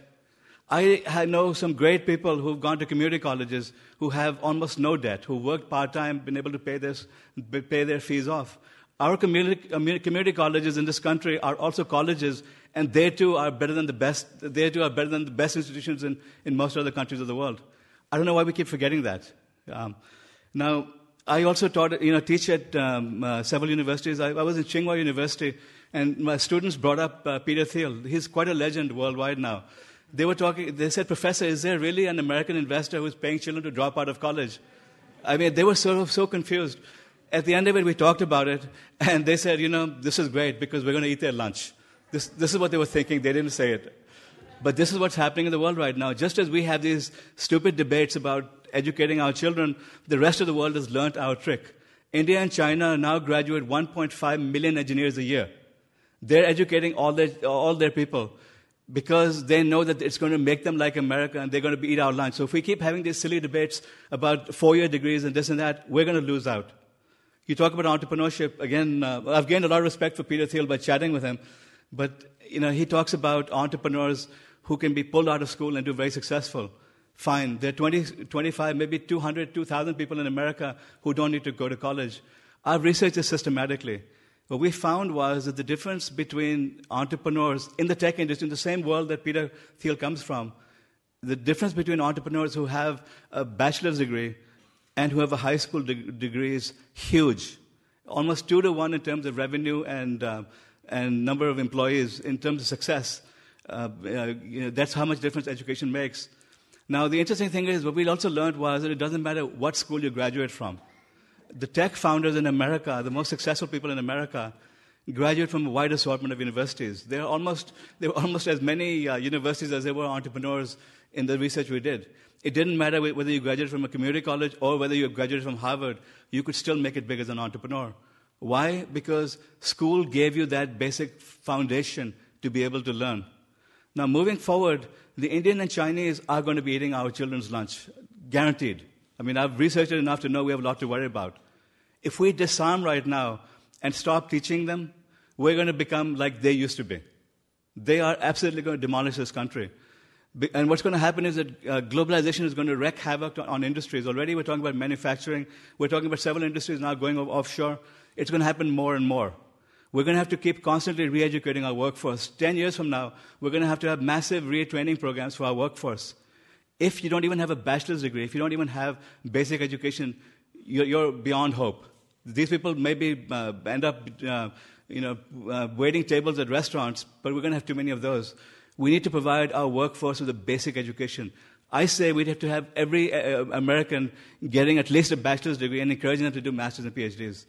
I, I know some great people who've gone to community colleges who have almost no debt, who worked part-time, been able to pay, this, pay their fees off. Our community, community colleges in this country are also colleges, and they too are better than the best. They too are better than the best institutions in, in most other countries of the world. I don't know why we keep forgetting that. Um, now, I also taught, you know, teach at um, uh, several universities. I, I was in Tsinghua University, and my students brought up uh, Peter Thiel. He's quite a legend worldwide now. They were talking. They said, "Professor, is there really an American investor who's paying children to drop out of college?" I mean, they were sort of so confused. At the end of it, we talked about it, and they said, you know, this is great because we're going to eat their lunch. This, this is what they were thinking. They didn't say it. But this is what's happening in the world right now. Just as we have these stupid debates about educating our children, the rest of the world has learnt our trick. India and China now graduate one point five million engineers a year. They're educating all their, all their people because they know that it's going to make them like America and they're going to eat our lunch. So if we keep having these silly debates about four-year degrees and this and that, we're going to lose out. You talk about entrepreneurship. Again, uh, I've gained a lot of respect for Peter Thiel by chatting with him. But, you know, he talks about entrepreneurs who can be pulled out of school and do very successful. Fine. There are twenty, twenty-five, maybe two hundred, two thousand people in America who don't need to go to college. I've researched this systematically. What we found was that the difference between entrepreneurs in the tech industry, in the same world that Peter Thiel comes from, the difference between entrepreneurs who have a bachelor's degree and who have a high school de- degree is huge. Almost two to one in terms of revenue and, uh, and number of employees in terms of success. Uh, uh, you know, that's how much difference education makes. Now, the interesting thing is, what we also learned was that it doesn't matter what school you graduate from. The tech founders in America, the most successful people in America, graduate from a wide assortment of universities. There are almost, there were almost as many uh, universities as there were entrepreneurs in the research we did. It didn't matter whether you graduated from a community college or whether you graduated from Harvard, you could still make it big as an entrepreneur. Why? Because school gave you that basic foundation to be able to learn. Now, moving forward, the Indian and Chinese are going to be eating our children's lunch, guaranteed. I mean, I've researched it enough to know we have a lot to worry about. If we disarm right now and stop teaching them, we're going to become like they used to be. They are absolutely going to demolish this country. And what's going to happen is that uh, globalization is going to wreak havoc on, on industries. Already we're talking about manufacturing. We're talking about several industries now going offshore. It's going to happen more and more. We're going to have to keep constantly re-educating our workforce. Ten years from now, we're going to have to have massive retraining programs for our workforce. If you don't even have a bachelor's degree, if you don't even have basic education, you're, you're beyond hope. These people maybe uh, end up, uh, you know, uh, waiting tables at restaurants, but we're going to have too many of those. We need to provide our workforce with a basic education. I say we'd have to have every uh, American getting at least a bachelor's degree and encouraging them to do masters and PhDs.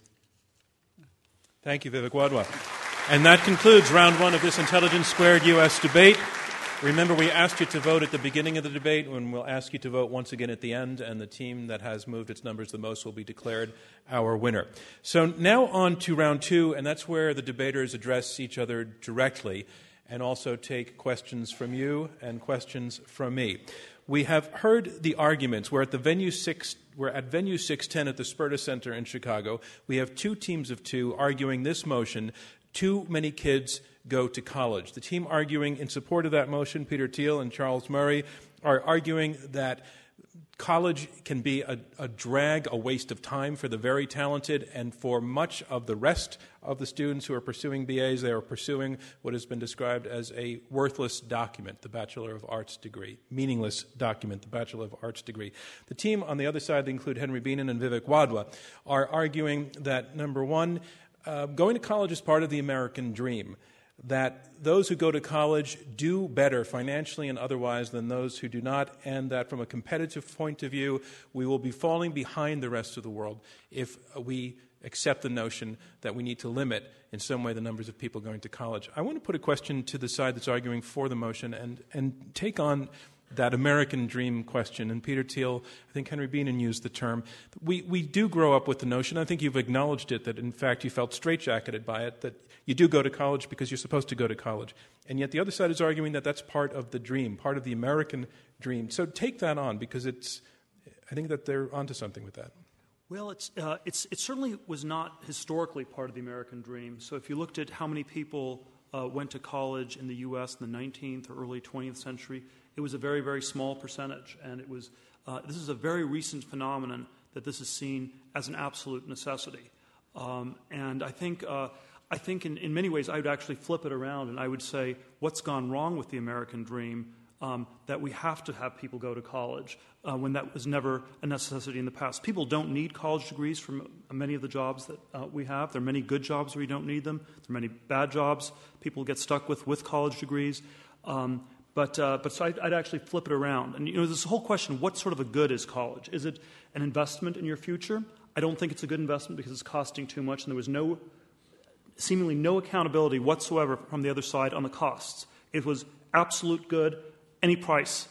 Thank you, Vivek Wadhwa. And that concludes round one of this Intelligence Squared U S debate. Remember, we asked you to vote at the beginning of the debate, and we'll ask you to vote once again at the end, and the team that has moved its numbers the most will be declared our winner. So now on to round two, and that's where the debaters address each other directly and also take questions from you and questions from me. We have heard the arguments. We're at the venue six. We're at venue six ten at the Sperta Center in Chicago. We have two teams of two arguing this motion: too many kids go to college. The team arguing in support of that motion, Peter Thiel and Charles Murray, are arguing that college can be a, a drag, a waste of time for the very talented, and for much of the rest of the students who are pursuing B As, they are pursuing what has been described as a worthless document, the Bachelor of Arts degree, meaningless document, the Bachelor of Arts degree. The team on the other side, they include Henry Bienen and Vivek Wadhwa, are arguing that, number one, uh, going to college is part of the American dream, that those who go to college do better financially and otherwise than those who do not, and that from a competitive point of view, we will be falling behind the rest of the world if we accept the notion that we need to limit in some way the numbers of people going to college. I want to put a question to the side that's arguing for the motion and, and take on that American dream question. And Peter Thiel, I think Henry Bienen used the term. We, we do grow up with the notion, I think you've acknowledged it, that in fact you felt straitjacketed by it, that you do go to college because you're supposed to go to college. And yet the other side is arguing that that's part of the dream, part of the American dream. So take that on, because it's, I think that they're onto something with that. Well, it's, uh, it's, it certainly was not historically part of the American dream. So if you looked at how many people uh, went to college in the U S in the nineteenth or early twentieth century, it was a very, very small percentage. And it was, uh, this is a very recent phenomenon that this is seen as an absolute necessity. Um, and I think... Uh, I think in, in many ways I would actually flip it around and I would say what's gone wrong with the American dream, um, that we have to have people go to college uh, when that was never a necessity in the past. People don't need college degrees for m- many of the jobs that uh, we have. There are many good jobs where you don't need them. There are many bad jobs people get stuck with with college degrees. Um, but uh, but so I'd, I'd actually flip it around. And you know, this whole question, what sort of a good is college? Is it an investment in your future? I don't think it's a good investment because it's costing too much, and there was no seemingly no accountability whatsoever from the other side on the costs. It was absolute good, any price.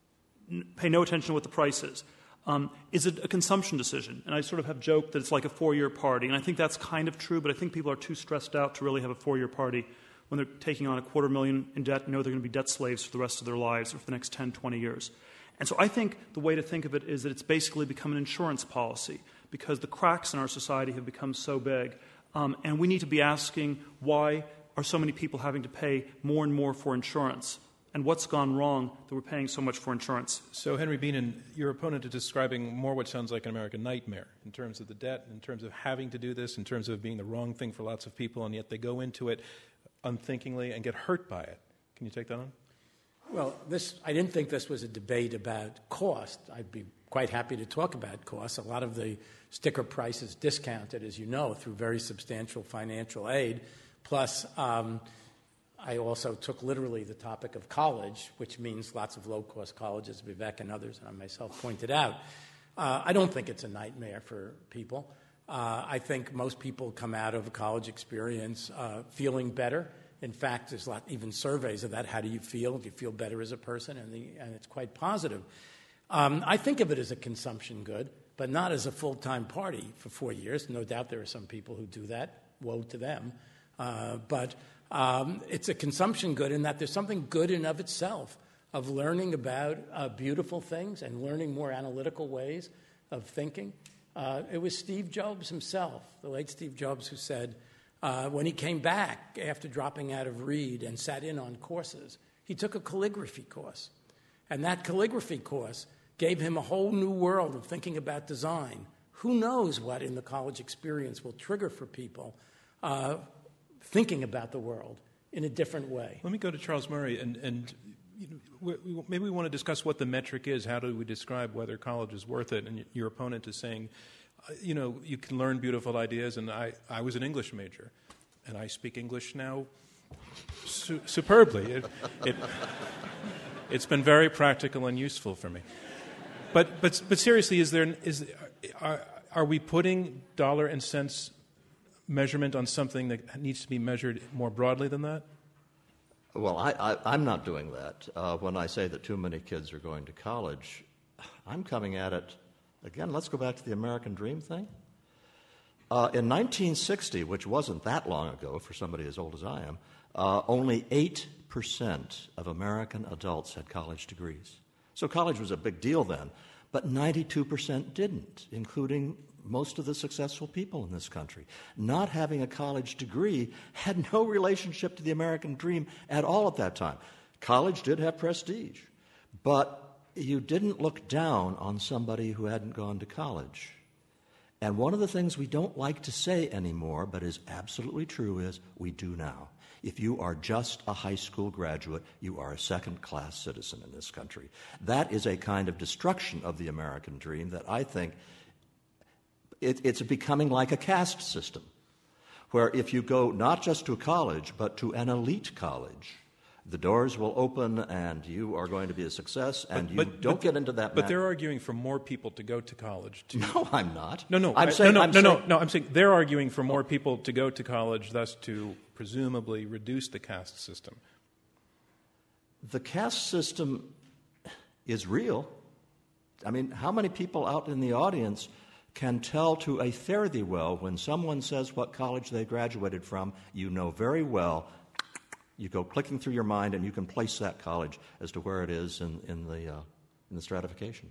N- pay no attention to what the price is. Um, is it a consumption decision? And I sort of have joked that it's like a four-year party, and I think that's kind of true, but I think people are too stressed out to really have a four-year party when they're taking on a quarter million in debt and know they're going to be debt slaves for the rest of their lives or for the next ten, twenty years. And so I think the way to think of it is that it's basically become an insurance policy because the cracks in our society have become so big. Um, and we need to be asking, why are so many people having to pay more and more for insurance? And what's gone wrong that we're paying so much for insurance? So, Henry Bienen, your opponent is describing more what sounds like an American nightmare in terms of the debt, in terms of having to do this, in terms of being the wrong thing for lots of people, and yet they go into it unthinkingly and get hurt by it. Can you take that on? Well, this, I didn't think this was a debate about cost. I'd be quite happy to talk about costs. A lot of the sticker price is discounted, as you know, through very substantial financial aid. Plus, um, I also took literally the topic of college, which means lots of low-cost colleges, Vivek and others, and I myself pointed out. Uh, I don't think it's a nightmare for people. Uh, I think most people come out of a college experience uh, feeling better. In fact, there's a lot, even surveys of that. How do you feel? Do you feel better as a person? And, the, and it's quite positive. Um, I think of it as a consumption good, but not as a full-time party for four years. No doubt there are some people who do that. Woe to them. Uh, but um, it's a consumption good in that there's something good in of itself of learning about uh, beautiful things and learning more analytical ways of thinking. Uh, it was Steve Jobs himself, the late Steve Jobs, who said uh, when he came back after dropping out of Reed and sat in on courses, he took a calligraphy course. And that calligraphy course gave him a whole new world of thinking about design. Who knows what in the college experience will trigger for people uh, thinking about the world in a different way. Let me go to Charles Murray. And, and you know, we, we, maybe we want to discuss what the metric is. How do we describe whether college is worth it? And your opponent is saying, uh, you know, you can learn beautiful ideas. And I, I was an English major, and I speak English now su- superbly. It, it, it's been very practical and useful for me. But but but seriously, is there is are, are we putting dollar and cents measurement on something that needs to be measured more broadly than that? Well, I, I, I'm not doing that. Uh, when I say that too many kids are going to college, I'm coming at it, again, let's go back to the American dream thing. Uh, in nineteen sixty, which wasn't that long ago for somebody as old as I am, uh, only eight percent of American adults had college degrees. So college was a big deal then, but ninety-two percent didn't, including most of the successful people in this country. Not having a college degree had no relationship to the American dream at all at that time. College did have prestige, but you didn't look down on somebody who hadn't gone to college. And one of the things we don't like to say anymore, but is absolutely true, is we do now. If you are just a high school graduate, you are a second-class citizen in this country. That is a kind of destruction of the American dream that I think it, it's becoming like a caste system, where if you go not just to college, but to an elite college, the doors will open and you are going to be a success, and but, you but, don't but, get into that. But mat- they're arguing for more people to go to college. To no, I'm not. No, no, I'm I, saying, no, no, I'm no, saying, no, no. I'm saying they're arguing for more people to go to college, thus to presumably reduce the caste system. The caste system is real. I mean, how many people out in the audience can tell to a fare-thee-well when someone says what college they graduated from? You know very well. You go clicking through your mind, and you can place that college as to where it is in, in the uh, in the stratification.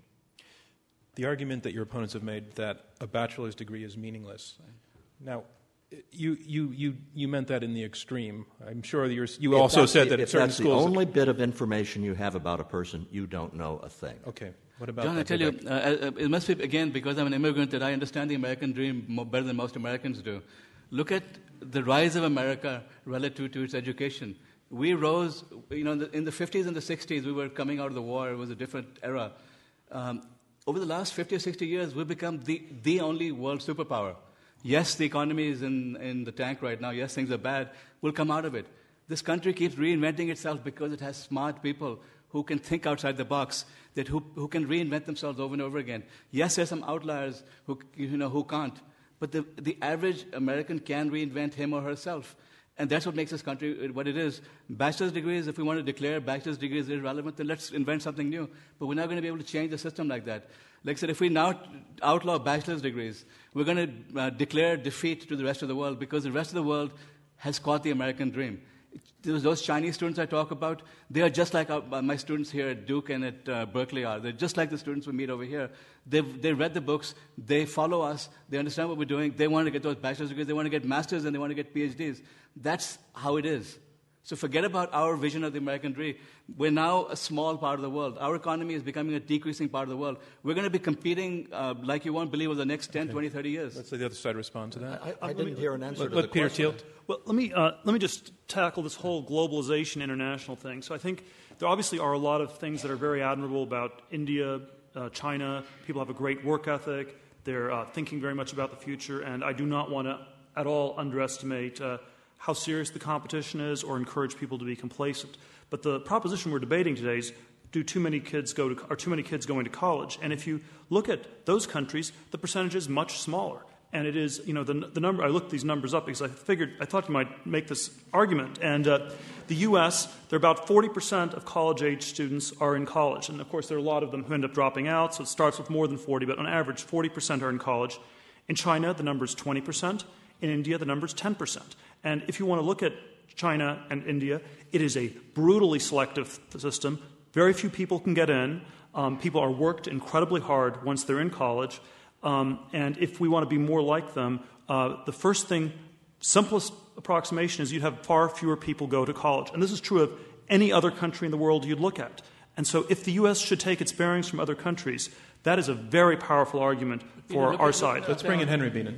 The argument that your opponents have made that a bachelor's degree is meaningless. Now, you you you you meant that in the extreme. I'm sure you're, you if also said the, that if certain that's schools. the only bit of information you have about a person, you don't know a thing. Okay. What about John, that? I tell you, uh, it must be, again, because I'm an immigrant, that I understand the American dream more, better than most Americans do. Look at the rise of America relative to its education. We rose, you know, in the, in the fifties and the sixties, we were coming out of the war. It was a different era. Um, over the last fifty or sixty years, we've become the, the only world superpower. Yes, the economy is in, in the tank right now. Yes, things are bad. We'll come out of it. This country keeps reinventing itself because it has smart people who can think outside the box, that who, who can reinvent themselves over and over again. Yes, there's some outliers who, you know, who can't. But the, the average American can reinvent him or herself. And that's what makes this country what it is. Bachelor's degrees, if we want to declare bachelor's degrees irrelevant, then let's invent something new. But we're not going to be able to change the system like that. Like I said, if we now outlaw bachelor's degrees, we're going to uh, declare defeat to the rest of the world, because the rest of the world has caught the American dream. Those Chinese students I talk about, they are just like our, my students here at Duke and at uh, Berkeley are. They're just like the students we meet over here. They've they read the books, they follow us, they understand what we're doing, they want to get those bachelor's degrees, they want to get masters, and they want to get P H Ds. That's how it is. So forget about our vision of the American dream. We're now a small part of the world. Our economy is becoming a decreasing part of the world. We're going to be competing uh, like you won't believe over the next ten, okay. twenty, thirty years. Let's let the other side respond to that. I, I, I didn't me, hear an answer let, to let the Peter question. Thiel. Well, let me, uh, let me just tackle this whole globalization international thing. So I think there obviously are a lot of things that are very admirable about India, uh, China. People have a great work ethic. They're uh, thinking very much about the future, and I do not want to at all underestimate uh, how serious the competition is or encourage people to be complacent. But the proposition we're debating today is, do too many kids go to, are too many kids going to college? And if you look at those countries, the percentage is much smaller. And it is, you know, the, the number, I looked these numbers up because I figured, I thought you might make this argument. And uh, the U S, there are about forty percent of college-age students are in college. And of course, there are a lot of them who end up dropping out, so it starts with more than forty, but on average, forty percent are in college. In China, the number is twenty percent. In India, the number is ten percent. And if you want to look at China and India, it is a brutally selective system. Very few people can get in. Um, people are worked incredibly hard once they're in college. Um, and if we want to be more like them, uh, the first thing, simplest approximation is you'd have far fewer people go to college. And this is true of any other country in the world you'd look at. And so if the U S should take its bearings from other countries, that is a very powerful argument for our side. Let's bring in Henry Bienen.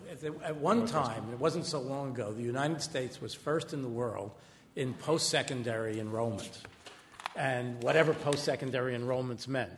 At one time, it wasn't so long ago, the United States was first in the world in post-secondary enrollment. and whatever post-secondary enrollments meant.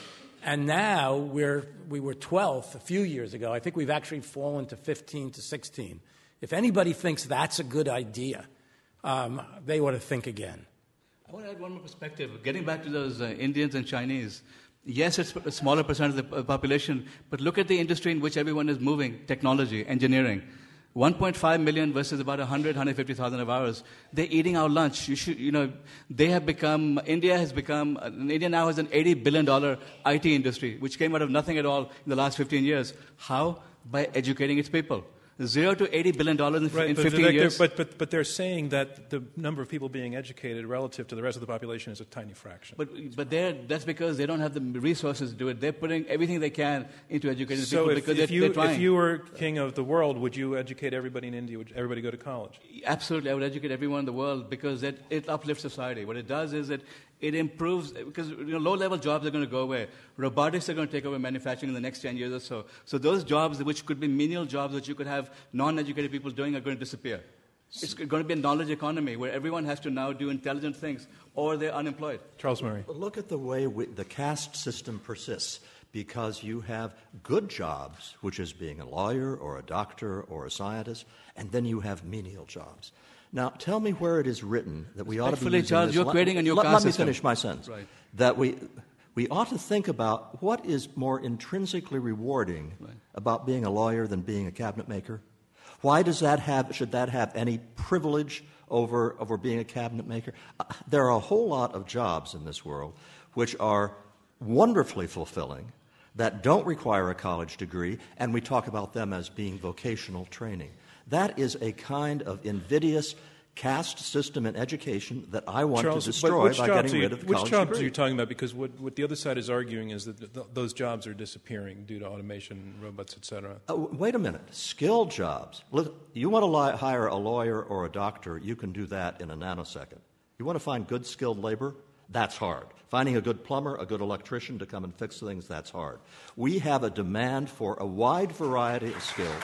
And now we're, we were twelfth a few years ago. I think we've actually fallen to fifteen to sixteen. If anybody thinks that's a good idea, um, they ought to think again. I want to add one more perspective. Getting back to those uh, Indians and Chinese, yes, it's a smaller percent of the population, but look at the industry in which everyone is moving, technology, engineering. one point five million versus about one hundred, one hundred fifty thousand of ours. They're eating our lunch. You should, you know, they have become, India has become, uh, India now has an eighty billion dollars I T industry, which came out of nothing at all in the last fifteen years. How? By educating its people. Zero to eighty billion dollars in, right, in but fifteen they're, years. But, but, but they're saying that the number of people being educated relative to the rest of the population is a tiny fraction. But, but that's because they don't have the resources to do it. They're putting everything they can into educating so people if, because if they're, you, they're trying. if you were king of the world, would you educate everybody in India? Would everybody go to college? Absolutely. I would educate everyone in the world because that, it uplifts society. What it does is it, it improves, because you know, low-level jobs are going to go away. Robotics are going to take over manufacturing in the next ten years or so. So those jobs, which could be menial jobs that you could have non-educated people doing, are going to disappear. It's going to be a knowledge economy where everyone has to now do intelligent things or they're unemployed. Charles Murray. Look at the way we, the caste system persists, because you have good jobs, which is being a lawyer or a doctor or a scientist, and then you have menial jobs. Now, tell me where it is written that we ought to be using Charles, this. you're let, creating a new let, caste let me system. finish my sentence. Right. That we we ought to think about what is more intrinsically rewarding right. about being a lawyer than being a cabinet maker. Why does that have? Should that have any privilege over over being a cabinet maker? Uh, there are a whole lot of jobs in this world which are wonderfully fulfilling, that don't require a college degree, and we talk about them as being vocational training. That is a kind of invidious caste system in education that I want Charles, to destroy by getting you, rid of the which college jobs degree. are you talking about? Because what, what the other side is arguing is that th- those jobs are disappearing due to automation, robots, et cetera. Uh, wait a minute. Skilled jobs. Look, you want to li- hire a lawyer or a doctor, you can do that in a nanosecond. You want to find good skilled labor? That's hard. Finding a good plumber, a good electrician to come and fix things, that's hard. We have a demand for a wide variety of skills.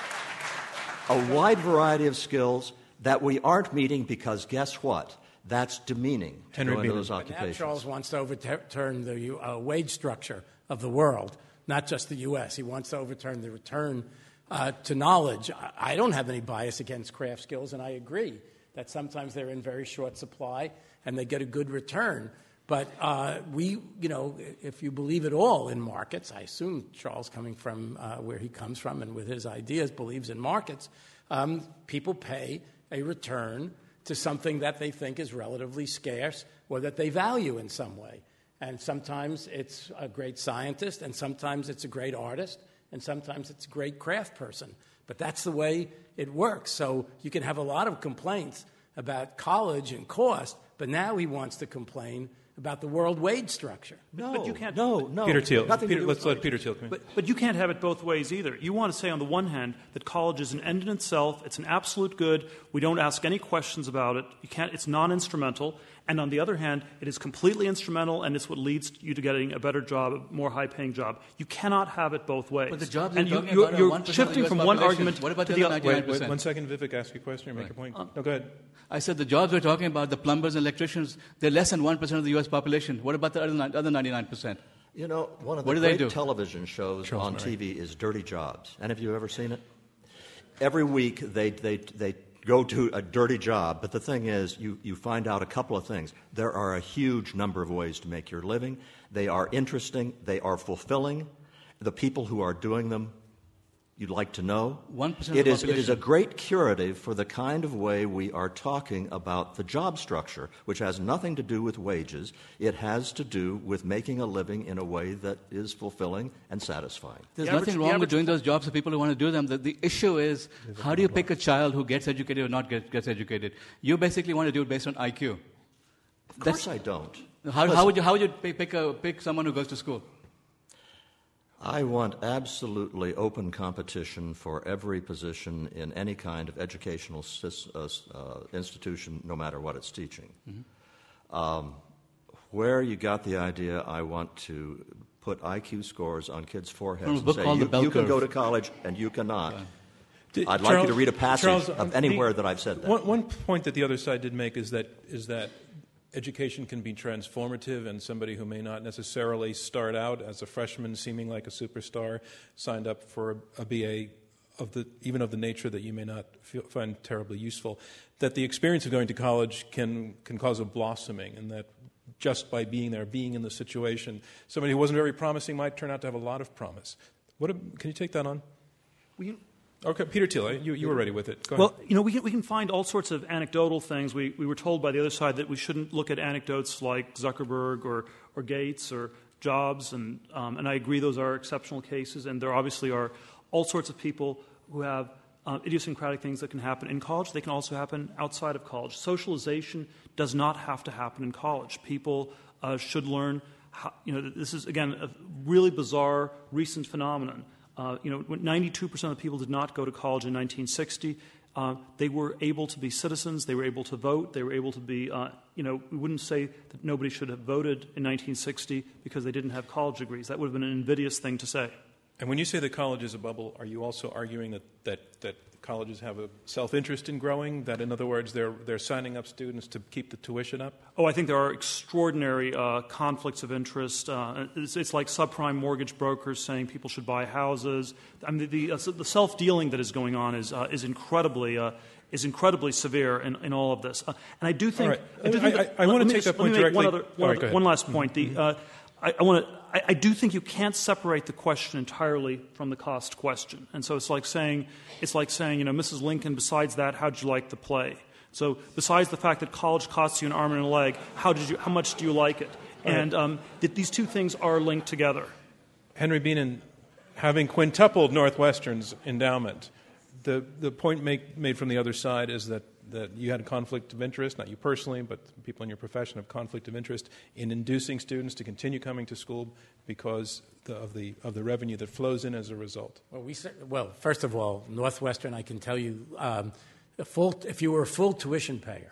A wide variety of skills that we aren't meeting because guess what? That's demeaning to Henry go into Beaman. those occupations. Now Charles wants to overturn the uh, wage structure of the world, not just the U S. He wants to overturn the return uh, to knowledge. I, I don't have any bias against craft skills, and I agree that sometimes they're in very short supply and they get a good return. But uh, we, you know, if you believe at all in markets, I assume Charles, coming from uh, where he comes from and with his ideas, believes in markets, um, people pay a return to something that they think is relatively scarce or that they value in some way. And sometimes it's a great scientist, and sometimes it's a great artist, and sometimes it's a great craft person. But that's the way it works. So you can have a lot of complaints about college and cost, but now he wants to complain about the world wage structure. No, but you can't, no, no. Peter Thiel. Nothing to Peter, do let's with let Peter Thiel come in. But, but you can't have it both ways either. You want to say on the one hand that college is an end in itself, it's an absolute good, we don't ask any questions about it, you can't, it's non-instrumental, and on the other hand, it is completely instrumental and it's what leads you to getting a better job, a more high-paying job. You cannot have it both ways. But the jobs and you're you, talking you're, about are you're one percent shifting of the from U S one population. argument What about to the the other other. Wait, ninety-nine percent? wait, one second, Vivek, ask your question or make Right. a point. No, go ahead. I said the jobs we're talking about, the plumbers and electricians, they're less than one percent of the U S population. What about the other, other ninety-nine percent? You know, one of the What do they great do? television shows Charles on Murray. T V is Dirty Jobs. And have you ever seen it? Every week they, they, they go to a dirty job, but the thing is, you, you find out a couple of things. There are a huge number of ways to make your living. They are interesting. They are fulfilling. The people who are doing them, you'd like to know. one percent It of the is, it is a population. great curative for the kind of way we are talking about the job structure, which has nothing to do with wages. It has to do with making a living in a way that is fulfilling and satisfying. There's The average- nothing the wrong with average- doing those jobs for people who want to do them. The, the issue is, how do you pick a child who gets educated or not get, gets educated? You basically want to do it based on I Q. Of course I don't. How, Listen, how would you, how would you pick, pick, a, pick someone who goes to school? I want absolutely open competition for every position in any kind of educational sys, uh, uh, institution, no matter what it's teaching. Mm-hmm. Um, where you got the idea I want to put I Q scores on kids' foreheads From a and book say, called you, The Bell you can Curve. go to college and you cannot. Yeah. Did- I'd like you to read a passage Charles, of the- anywhere that I've said that. One, one point that the other side did make is that is that education can be transformative, and somebody who may not necessarily start out as a freshman seeming like a superstar signed up for a, a B A of the even of the nature that you may not feel, find terribly useful, that the experience of going to college can can cause a blossoming, and that just by being there, being in the situation, somebody who wasn't very promising might turn out to have a lot of promise. What? Can you take that on? We, okay, Peter Thiel, you, you were ready with it. Go well, ahead. you know, we can, we can find all sorts of anecdotal things. We, we were told by the other side that we shouldn't look at anecdotes like Zuckerberg or, or Gates or Jobs, and, um, and I agree those are exceptional cases, and there obviously are all sorts of people who have uh, idiosyncratic things that can happen in college. They can also happen outside of college. Socialization does not have to happen in college. People uh, should learn how, you know, this is, again, a really bizarre recent phenomenon. Uh, you know, ninety-two percent of people did not go to college in nineteen sixty. Uh, they were able to be citizens. They were able to vote. They were able to be, uh, you know, we wouldn't say that nobody should have voted in nineteen sixty because they didn't have college degrees. That would have been an invidious thing to say. And when you say that college is a bubble, are you also arguing that, that, that colleges have a self-interest in growing, that, in other words, they're, they're signing up students to keep the tuition up? Oh, I think there are extraordinary uh, conflicts of interest. Uh, it's, it's like subprime mortgage brokers saying people should buy houses. I mean, the, the, uh, the self-dealing that is going on is, uh, is incredibly uh, is incredibly severe in, in all of this. Uh, and I do think... Right. I, do think I, that, I, I want to take just, that point let me make directly. One, other, one, right, other, one last point. Mm-hmm. The, uh, I, I want to... I, I do think you can't separate the question entirely from the cost question. And so it's like saying, it's like saying, you know, Missus Lincoln, besides that, how'd you like the play? So besides the fact that college costs you an arm and a leg, how did you, how much do you like it? All and right. um, that these two things are linked together. Henry Bienen, having quintupled Northwestern's endowment, the, the point make, made from the other side is that that you had a conflict of interest, not you personally, but people in your profession have conflict of interest in inducing students to continue coming to school because the, of the of the revenue that flows in as a result. Well, we well, first of all, Northwestern, I can tell you, um, a full, if you were a full tuition payer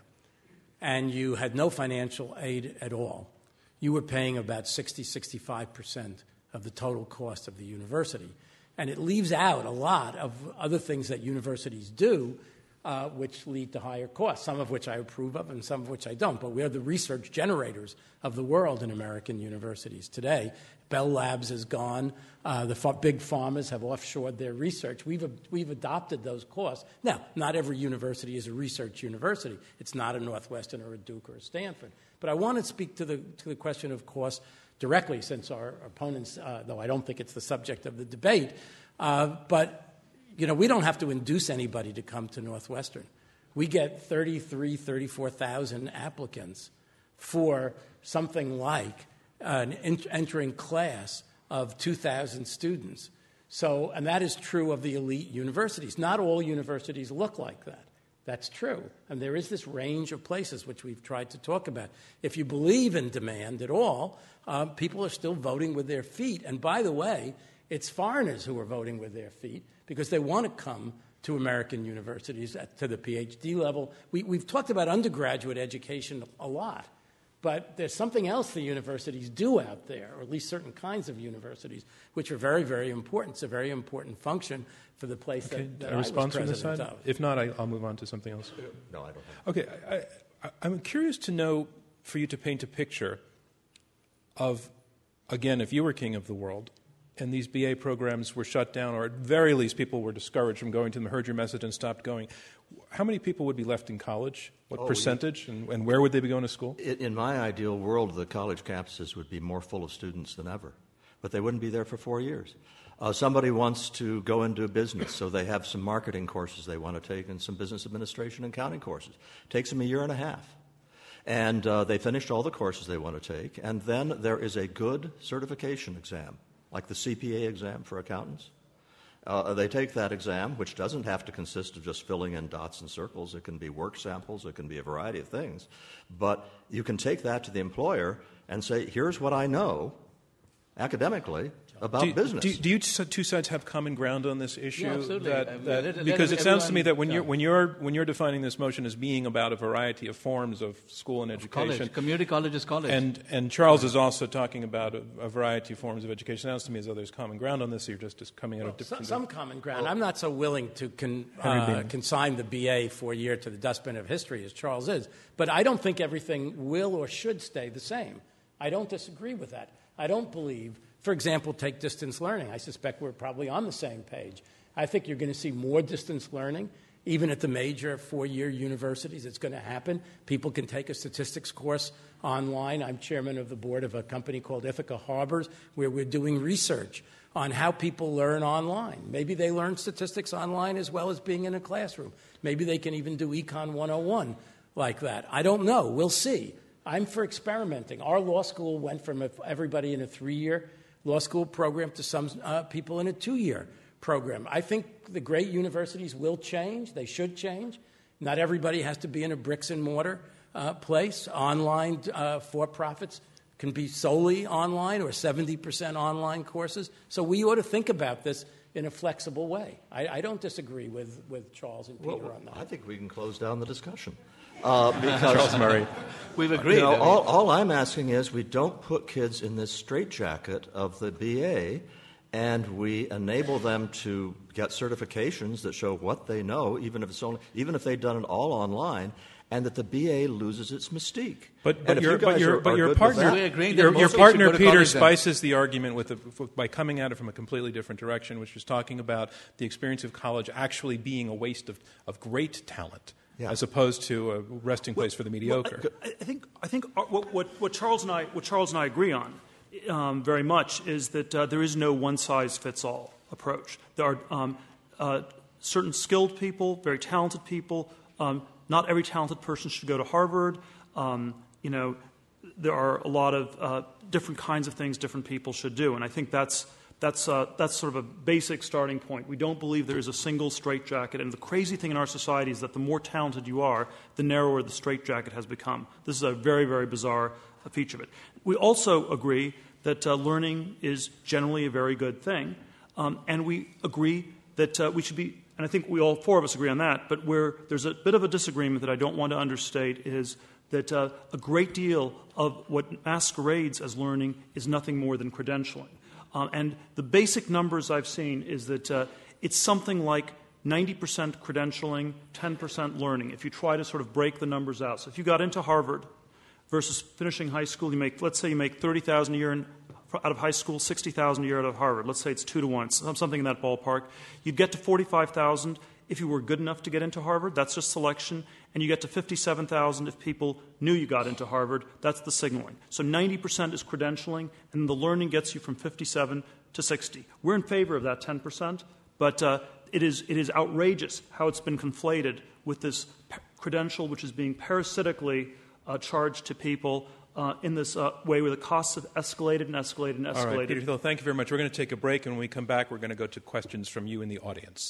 and you had no financial aid at all, you were paying about sixty, sixty-five percent of the total cost of the university. And it leaves out a lot of other things that universities do, Uh, which lead to higher costs, some of which I approve of and some of which I don't. But we are the research generators of the world in American universities today. Bell Labs is gone. Uh, the f- big pharmas have offshored their research. We've, we've adopted those costs. Now, not every university is a research university. It's not a Northwestern or a Duke or a Stanford. But I want to speak to the, to the question of cost directly, since our opponents, uh, though I don't think it's the subject of the debate, uh, but you know, we don't have to induce anybody to come to Northwestern. We get thirty-three, thirty-four thousand applicants for something like an ent- entering class of two thousand students. So, and that is true of the elite universities. Not all universities look like that. That's true. And there is this range of places which we've tried to talk about. If you believe in demand at all, uh, people are still voting with their feet. And by the way, it's foreigners who are voting with their feet because they want to come to American universities at, to the PhD level. We, we've talked about undergraduate education a lot, but there's something else the universities do out there, or at least certain kinds of universities, which are very, very important. It's a very important function for the place okay. that, that a I response was from this president side? of. If not, I, I'll move on to something else. No, I don't have. Okay, I, I, I'm curious to know, for you to paint a picture of, again, if you were king of the world, and these B A programs were shut down, or at very least people were discouraged from going to them, heard your message and stopped going, how many people would be left in college? What oh, percentage? And, and where would they be going to school? In, in my ideal world, the college campuses would be more full of students than ever, but they wouldn't be there for four years. Uh, somebody wants to go into business, so they have some marketing courses they want to take and some business administration and accounting courses. It takes them a year and a half. And uh, they finished all the courses they want to take, and then there is a good certification exam, like the C P A exam for accountants. Uh, they take that exam, which doesn't have to consist of just filling in dots and circles. It can be work samples. It can be a variety of things. But you can take that to the employer and say, here's what I know academically, about do, business. Do, do you two sides have common ground on this issue? Yeah, absolutely. That, I mean, that, let it- because let it sounds to me everyone that when go. you're when you're when you're defining this motion as being about a variety of forms of school and education, College. Community college is college. and and Charles is also talking about a, a variety of forms of education. It sounds to me as though there's common ground on this. Or you're just, just coming at Well, a different. some, some common ground. I'm not so willing to con, uh, consign the B A four-year to the dustbin of history as Charles is, but I don't think everything will or should stay the same. I don't disagree with that. I don't believe, for example, take distance learning. I suspect we're probably on the same page. I think you're going to see more distance learning, even at the major four-year universities. It's going to happen. People can take a statistics course online. I'm chairman of the board of a company called Ithaca Harbors, where we're doing research on how people learn online. Maybe they learn statistics online as well as being in a classroom. Maybe they can even do Econ one oh one like that. I don't know. We'll see. I'm for experimenting. Our law school went from everybody in a three-year law school program to some uh, people in a two-year program. I think the great universities will change. They should change. Not everybody has to be in a bricks-and-mortar uh, place. Online uh, for-profits can be solely online or seventy percent online courses. So we ought to think about this in a flexible way. I, I don't disagree with, with Charles and Peter well, on that. I think we can close down the discussion. Uh, because Charles Murray. We've agreed. You know, I mean- all, all I'm asking is we don't put kids in this straitjacket of the B A, and we enable them to get certifications that show what they know, even if it's only, even if they've done it all online, and that the B A loses its mystique. But, And but if your you but guys your are- but are your good with partner that- We agree that your, most your kids partner should go to Peter college then. spices the argument with the, by coming at it from a completely different direction, which is talking about the experience of college actually being a waste of, of great talent. Yeah. As opposed to a resting place for the mediocre. Well, I, I think I think our- what, what, what Charles and I what Charles and I agree on um, very much is that uh, there is no one size fits all approach. There are um, uh, certain skilled people, very talented people. Um, not every talented person should go to Harvard. Um, you know, there are a lot of uh, different kinds of things different people should do, and I think that's. That's, uh, that's sort of a basic starting point. We don't believe there is a single straitjacket. And the crazy thing in our society is that the more talented you are, the narrower the straitjacket has become. This is a very, very bizarre uh, feature of it. We also agree that uh, learning is generally a very good thing. Um, and we agree that uh, we should be, and I think we all four of us agree on that, but where there's a bit of a disagreement that I don't want to understate is that uh, a great deal of what masquerades as learning is nothing more than credentialing. Um, and the basic numbers I've seen is that uh, it's something like ninety percent credentialing, ten percent learning, if you try to sort of break the numbers out. So if you got into Harvard versus finishing high school, you make, let's say you make thirty thousand dollars a year in, out of high school, sixty thousand dollars a year out of Harvard. Let's say it's two to one, something in that ballpark. You'd get to forty-five thousand dollars if you were good enough to get into Harvard. That's just selection. And you get to fifty-seven thousand dollars if people knew you got into Harvard. That's the signaling. So ninety percent is credentialing, and the learning gets you from fifty-seven to sixty. We're in favor of that ten percent, but uh, it is it is outrageous how it's been conflated with this p- credential, which is being parasitically uh, charged to people uh, in this uh, way where the costs have escalated and escalated and escalated. All right, Peter Thiel, thank you very much. We're going to take a break, and when we come back, we're going to go to questions from you in the audience.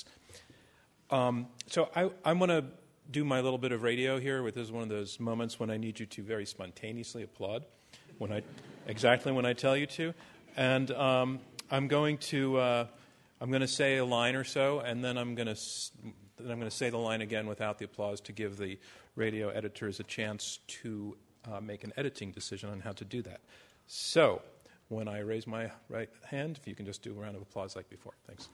Um, so I, I want to do my little bit of radio here. With this is one of those moments when I need you to very spontaneously applaud, when I exactly when I tell you to, and um, I'm going to uh, I'm going to say a line or so, and then I'm going to then I'm going to say the line again without the applause to give the radio editors a chance to uh, make an editing decision on how to do that. So when I raise my right hand, if you can just do a round of applause like before, thanks.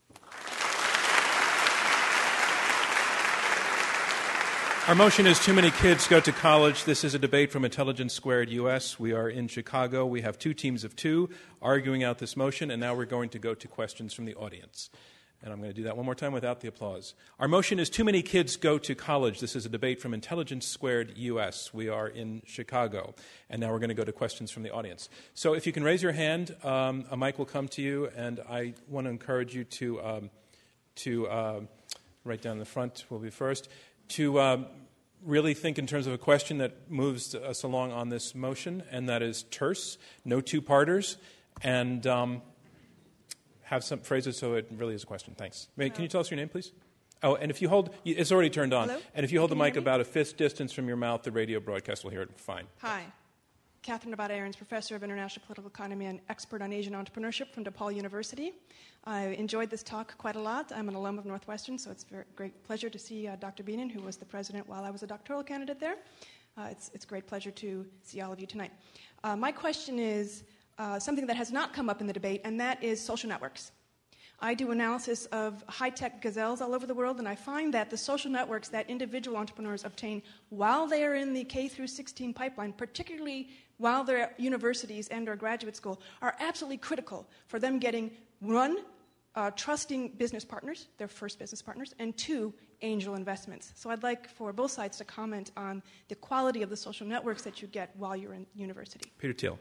Our motion is too many kids go to college. This is a debate from Intelligence Squared U S. We are in Chicago. We have two teams of two arguing out this motion, and now we're going to go to questions from the audience. And I'm going to do that one more time without the applause. Our motion is too many kids go to college. This is a debate from Intelligence Squared U S. We are in Chicago. And now we're going to go to questions from the audience. So if you can raise your hand, um, a mic will come to you, and I want to encourage you to, um, to uh, right down the front will be first, to um, really think in terms of a question that moves us along on this motion, and that is terse, no two-parters, and um, have some phrases so it really is a question. Thanks. May, can you tell us your name, please? Oh, and if you hold, it's already turned on. Hello? And if you hold Can the you mic hear me? about a fifth distance from your mouth, the radio broadcast will hear it fine. Hi. Catherine Abad-Aarons, Professor of International Political Economy and expert on Asian entrepreneurship from DePaul University. I enjoyed this talk quite a lot. I'm an alum of Northwestern, so it's a very great pleasure to see uh, Doctor Beenan, who was the president while I was a doctoral candidate there. Uh, it's, it's a great pleasure to see all of you tonight. Uh, my question is uh, something that has not come up in the debate, and that is social networks. I do analysis of high-tech gazelles all over the world, and I find that the social networks that individual entrepreneurs obtain while they are in the K through sixteen pipeline, particularly while they're at universities and or graduate school, are absolutely critical for them getting, one, uh, trusting business partners, their first business partners, and two, angel investments. So I'd like for both sides to comment on the quality of the social networks that you get while you're in university. Peter Thiel.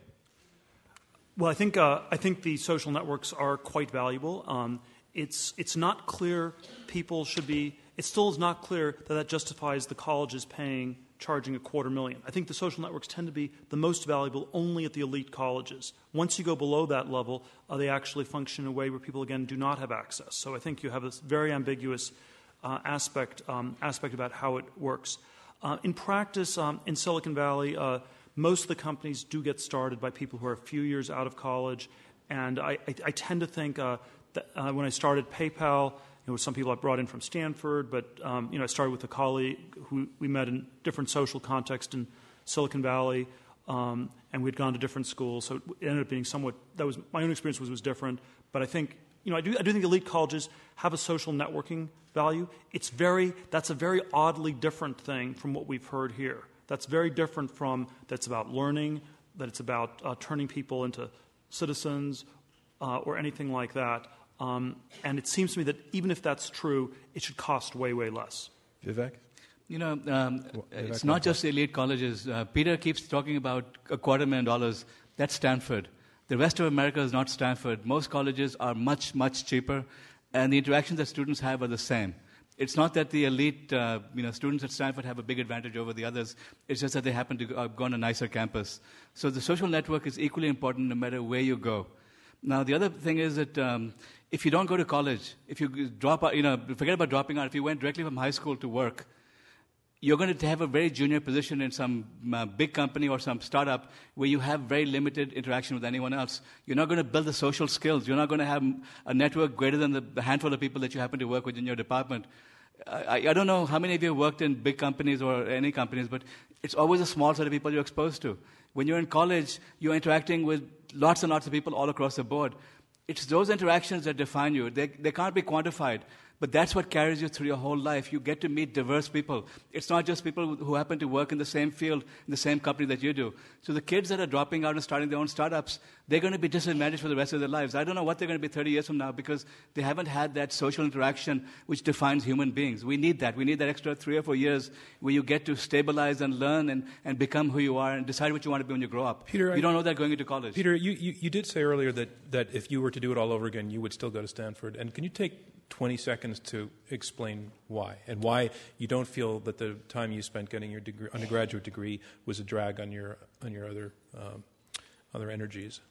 Well, I think uh, I think the social networks are quite valuable. Um, it's it's not clear people should be. It still is not clear that that justifies the colleges paying charging a quarter million. I think the social networks tend to be the most valuable only at the elite colleges. Once you go below that level, uh, they actually function in a way where people again do not have access. So I think you have this very ambiguous uh, aspect um, aspect about how it works. Uh, in practice, um, in Silicon Valley. Uh, Most of the companies do get started by people who are a few years out of college, and I, I, I tend to think uh, that uh, when I started PayPal, there were some people I brought in from Stanford, but um, you know I started with a colleague who we met in different social context in Silicon Valley, um, and we'd gone to different schools, so it ended up being somewhat. That was my own experience was was different, but I think you know I do I do think elite colleges have a social networking value. It's very that's a very oddly different thing from what we've heard here. That's very different from that's about learning, that it's about uh, turning people into citizens uh, or anything like that. Um, and it seems to me that even if that's true, it should cost way, way less. Vivek? You know, um, well, it's not just the elite colleges. Uh, Peter keeps talking about a quarter million dollars. That's Stanford. The rest of America is not Stanford. Most colleges are much, much cheaper, and the interactions that students have are the same. It's not that the elite, uh, you know, students at Stanford have a big advantage over the others. It's just that they happen to go, uh, go on a nicer campus. So the social network is equally important no matter where you go. Now, the other thing is that um, if you don't go to college, if you drop out, you know, forget about dropping out. If you went directly from high school to work, you're going to have a very junior position in some uh, big company or some startup where you have very limited interaction with anyone else. You're not going to build the social skills. You're not going to have a network greater than the, the handful of people that you happen to work with in your department. I, I don't know how many of you have worked in big companies or any companies, but it's always a small set of people you're exposed to. When you're in college, you're interacting with lots and lots of people all across the board. It's those interactions that define you. They, they can't be quantified. But that's what carries you through your whole life. You get to meet diverse people. It's not just people who happen to work in the same field, in the same company that you do. So the kids that are dropping out and starting their own startups, they're going to be disadvantaged for the rest of their lives. I don't know what they're going to be thirty years from now because they haven't had that social interaction which defines human beings. We need that. We need that extra three or four years where you get to stabilize and learn and, and become who you are and decide what you want to be when you grow up. Peter, you I, don't know that going into college. Peter, you, you, you did say earlier that, that if you were to do it all over again, you would still go to Stanford. And can you take twenty seconds to explain why, and why you don't feel that the time you spent getting your degree, undergraduate degree was a drag on your on your other um, other energies?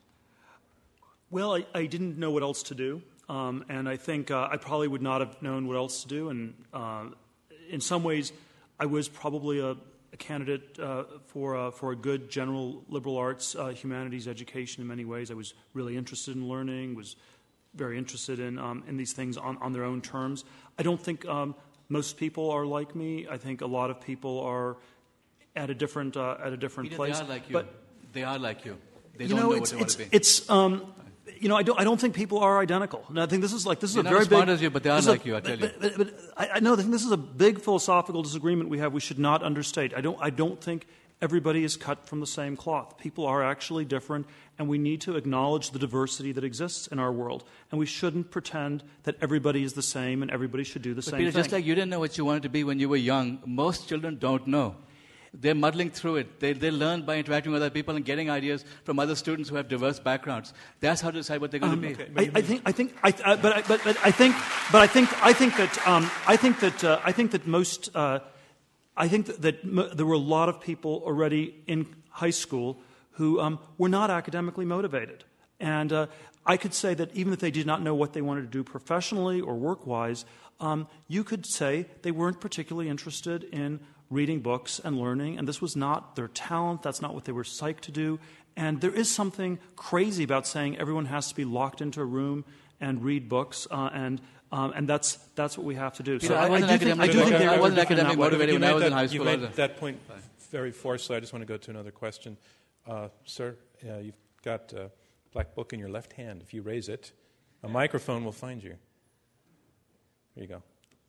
Well, I, I didn't know what else to do, um, and I think uh, I probably would not have known what else to do. And uh, in some ways, I was probably a, a candidate uh, for uh, for a good general liberal arts uh, humanities education. In many ways, I was really interested in learning. Was very interested in um, in these things on, on their own terms. I don't think um, most people are like me. I think a lot of people are at a different uh, at a different Peter, place. they are like you. But they are like you. They you don't know, know it's, what they it's, want to be. It's um, you know, I don't I don't think people are identical. And I think this is like this is They're a not very as smart big. as you, but they are this is like a- you, I tell but, you. But, but, but I, I know. I think this is a big philosophical disagreement we have. We should not understate. I don't. I don't think everybody is cut from the same cloth. People are actually different, and we need to acknowledge the diversity that exists in our world. And we shouldn't pretend that everybody is the same and everybody should do the But same Peter, thing. just like you didn't know what you wanted to be when you were young, most children don't know. They're muddling through it. They, they learn by interacting with other people and getting ideas from other students who have diverse backgrounds. That's how to decide what they're going Um, to be. I, I think. I think. I, uh, but, I, but, but I think. But I think. I think that. Um, I think that. Uh, I think that most. Uh, I think that, that m- there were a lot of people already in high school who um, were not academically motivated, and uh, I could say that even if they did not know what they wanted to do professionally or work-wise, um, you could say they weren't particularly interested in reading books and learning, and this was not their talent. That's not what they were psyched to do. And there is something crazy about saying everyone has to be locked into a room and read books, uh, and um, and that's that's what we have to do. So I, I, wasn't I do think, I do think I wasn't different academic that way. motivated when I was that, in high you school. made either. that point very forcefully. I just want to go to another question. Uh, sir, uh, you've got a black book in your left hand. If you raise it, a microphone will find you. Here you go.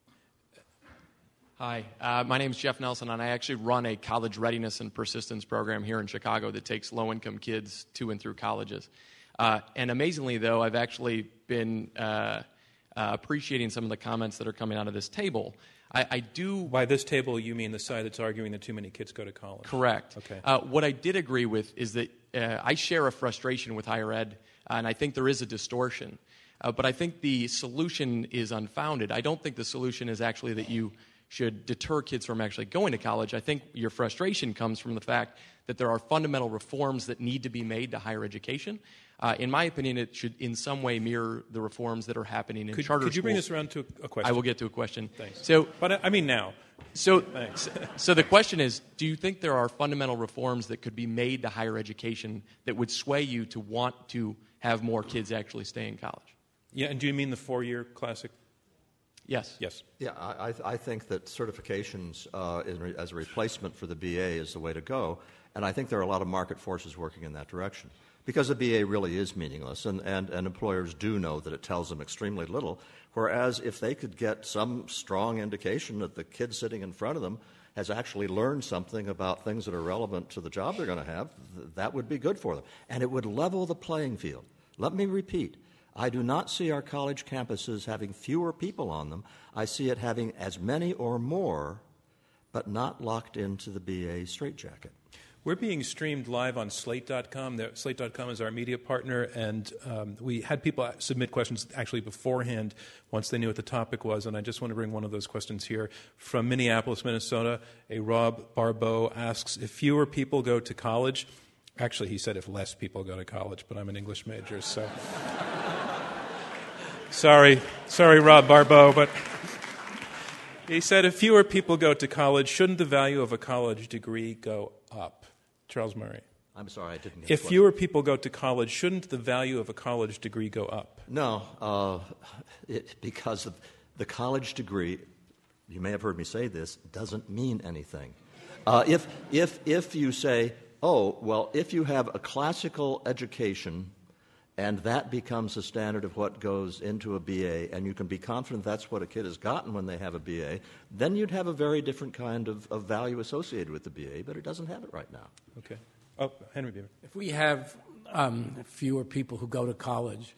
Hi, uh, my name is Jeff Nelson, and I actually run a college readiness and persistence program here in Chicago that takes low-income kids to and through colleges. Uh, and amazingly, though, I've actually been uh, uh, appreciating some of the comments that are coming out of this table. I, I do... By this table, you mean the side that's arguing that too many kids go to college? Correct. Okay. Uh, what I did agree with is that uh, I share a frustration with higher ed, and I think there is a distortion. Uh, but I think the solution is unfounded. I don't think the solution is actually that you should deter kids from actually going to college. I think your frustration comes from the fact that there are fundamental reforms that need to be made to higher education. Uh, in my opinion, it should in some way mirror the reforms that are happening in Could, charter could you bring schools. us around to a question? I will get to a question. Thanks. So, but I, I mean now. So, Thanks. so the question is, do you think there are fundamental reforms that could be made to higher education that would sway you to want to have more kids actually stay in college? Yeah, and do you mean the four-year classic? Yes. Yes. Yeah, I, I think that certifications uh, in re- as a replacement for the B A is the way to go, and I think there are a lot of market forces working in that direction. Because the B A really is meaningless, and, and, and employers do know that it tells them extremely little, whereas if they could get some strong indication that the kid sitting in front of them has actually learned something about things that are relevant to the job they're going to have, th- that would be good for them. And it would level the playing field. Let me repeat. I do not see our college campuses having fewer people on them. I see it having as many or more, but not locked into the B A straitjacket. We're being streamed live on Slate dot com. Slate dot com is our media partner, and um, we had people submit questions actually beforehand once they knew what the topic was, and I just want to bring one of those questions here. From Minneapolis, Minnesota, a Rob Barbeau asks, if fewer people go to college, actually he said if less people go to college, but I'm an English major, so... Sorry, sorry, Rob Barbeau, but he said if fewer people go to college, shouldn't the value of a college degree go up? Charles Murray. I'm sorry, I didn't get If the fewer people go to college, shouldn't the value of a college degree go up? No, uh, it, because of the college degree, you may have heard me say this, doesn't mean anything. Uh, if, if, if you say, oh, well, if you have a classical education and that becomes the standard of what goes into a B A, and you can be confident that's what a kid has gotten when they have a B A, then you'd have a very different kind of, of value associated with the B A, but it doesn't have it right now. Okay. Oh, Henry Beaver. If we have um, fewer people who go to college,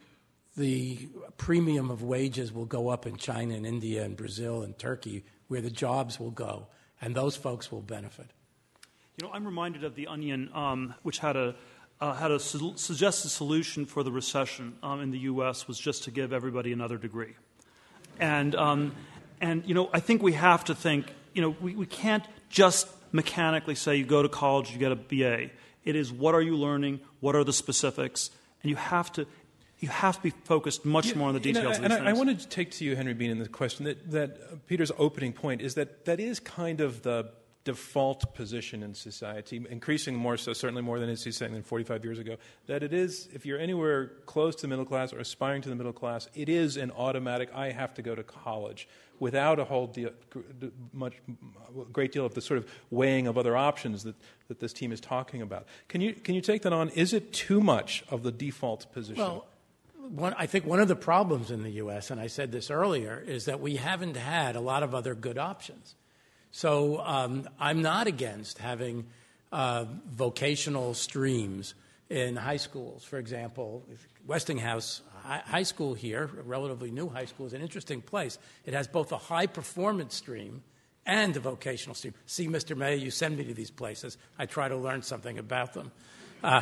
the premium of wages will go up in China and India and Brazil and Turkey, where the jobs will go, and those folks will benefit. You know, I'm reminded of The Onion, um, which had a Uh, had a su- suggested solution for the recession um, in the U S was just to give everybody another degree. And, um, and you know, I think we have to think, you know, we, we can't just mechanically say you go to college, you get a B A. It is what are you learning, what are the specifics, and you have to you have to be focused much Yeah, more on the details you know, of these and I, I things. wanted to take to you, Henry Bean, in the question that, that uh, Peter's opening point is that that is kind of the default position in society, increasing more so, certainly more than he's saying than forty-five years ago, that it is, if you're anywhere close to the middle class or aspiring to the middle class, it is an automatic, I have to go to college, without a whole deal, much, great deal of the sort of weighing of other options that, that this team is talking about. Can you, can you take that on? Is it too much of the default position? Well, one, I think one of the problems in the U S, and I said this earlier, is that we haven't had a lot of other good options. So um, I'm not against having uh, vocational streams in high schools. For example, Westinghouse High School here, a relatively new high school, is an interesting place. It has both a high-performance stream and a vocational stream. See, Mister May, you send me to these places. I try to learn something about them. Uh,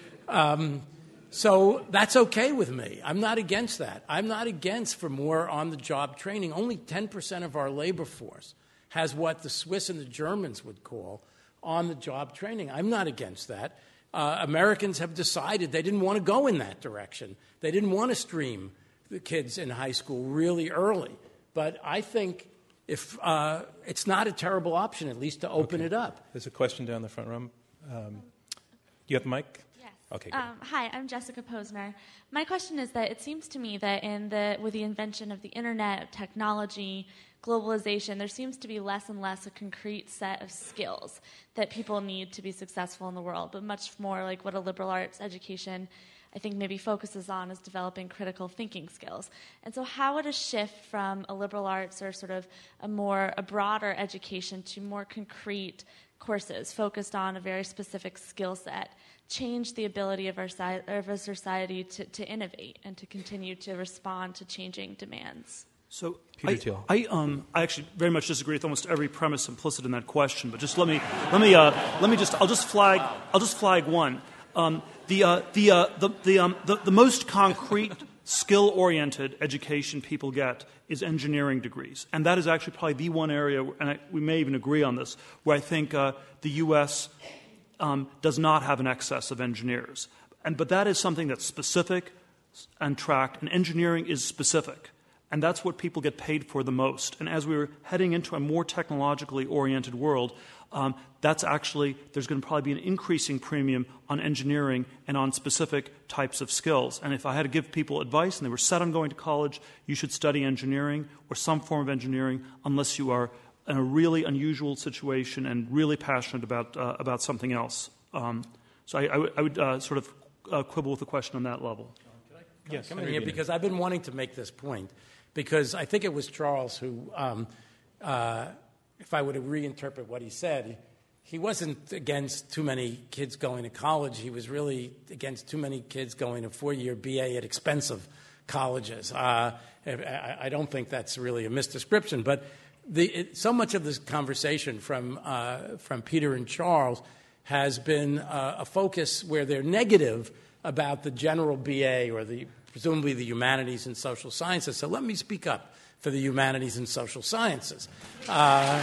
um, so that's okay with me. I'm not against that. I'm not against for more on-the-job training. Only ten percent of our labor force has what the Swiss and the Germans would call on-the-job training. I'm not against that. Uh, Americans have decided they didn't want to go in that direction. They didn't want to stream the kids in high school really early. But I think if uh, it's not a terrible option, at least to open Okay. it up. There's a question down the front row. Um, you have the mic? Yes. Okay, good. Um, hi, I'm Jessica Posner. My question is that it seems to me that in the with the invention of the internet, of technology, globalization, there seems to be less and less a concrete set of skills that people need to be successful in the world, but much more like what a liberal arts education, I think, maybe focuses on is developing critical thinking skills. And so how would a shift from a liberal arts or sort of a more, a broader education to more concrete courses focused on a very specific skill set change the ability of our, si- of our society to, to innovate and to continue to respond to changing demands? So Peter I, Thiel. I, um, I actually very much disagree with almost every premise implicit in that question. But just let me let me uh, let me just I'll just flag I'll just flag one. Um, the, uh, the, uh, the, the, um, the the most concrete skill-oriented education people get is engineering degrees, and that is actually probably the one area, and I, we may even agree on this, where I think uh, the U S um, does not have an excess of engineers. And but that is something that's specific and tracked, and engineering is specific. And that's what people get paid for the most. And as we were heading into a more technologically oriented world, um, that's actually, there's going to probably be an increasing premium on engineering and on specific types of skills. And if I had to give people advice and they were set on going to college, you should study engineering or some form of engineering unless you are in a really unusual situation and really passionate about, uh, about something else. Um, so I, I would, I would uh, sort of uh, quibble with the question on that level. Yes, Come in Henry here Bienen. because I've been wanting to make this point. Because I think it was Charles who, um, uh, if I were to reinterpret what he said, he wasn't against too many kids going to college. He was really against too many kids going to four-year B A at expensive colleges. Uh, I, I don't think that's really a misdescription. But the, it, so much of this conversation from, uh, from Peter and Charles has been uh, a focus where they're negative about the general B A or the presumably the humanities and social sciences. So let me speak up for the humanities and social sciences. Uh,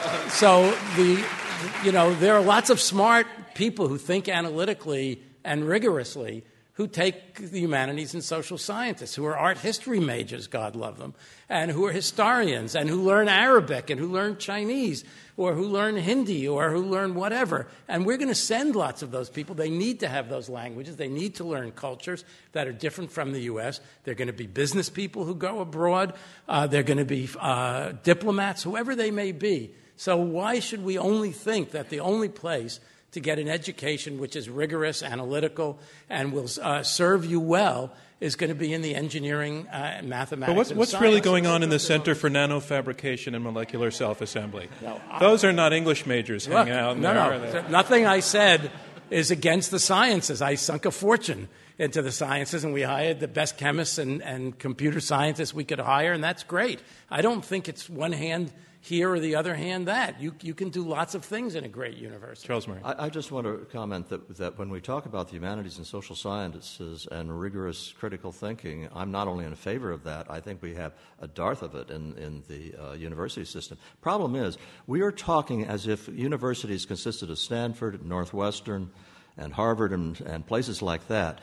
so the, you know, there are lots of smart people who think analytically and rigorously who take the humanities and social sciences, who are art history majors, God love them, and who are historians, and who learn Arabic, and who learn Chinese, or who learn Hindi, or who learn whatever. And we're going to send lots of those people. They need to have those languages. They need to learn cultures that are different from the U S. They're going to be business people who go abroad. Uh, they're going to be uh, diplomats, whoever they may be. So why should we only think that the only place to get an education which is rigorous, analytical, and will uh, serve you well is going to be in the engineering, uh, mathematics, But what's, and what's science. really going on in the Center for Nanofabrication and Molecular Self-Assembly? No, I- Those are not English majors Look, hanging out in no, there, no. are they? Th- Nothing I said is against the sciences. I sunk a fortune into the sciences, and we hired the best chemists and, and computer scientists we could hire, and that's great. I don't think it's one hand here or the other hand that. You, you can do lots of things in a great university. Charles Murray. I, I just want to comment that, that when we talk about the humanities and social sciences and rigorous critical thinking, I'm not only in favor of that, I think we have a dearth of it in, in the uh, university system. Problem is, we are talking as if universities consisted of Stanford, Northwestern, and Harvard, and, and places like that.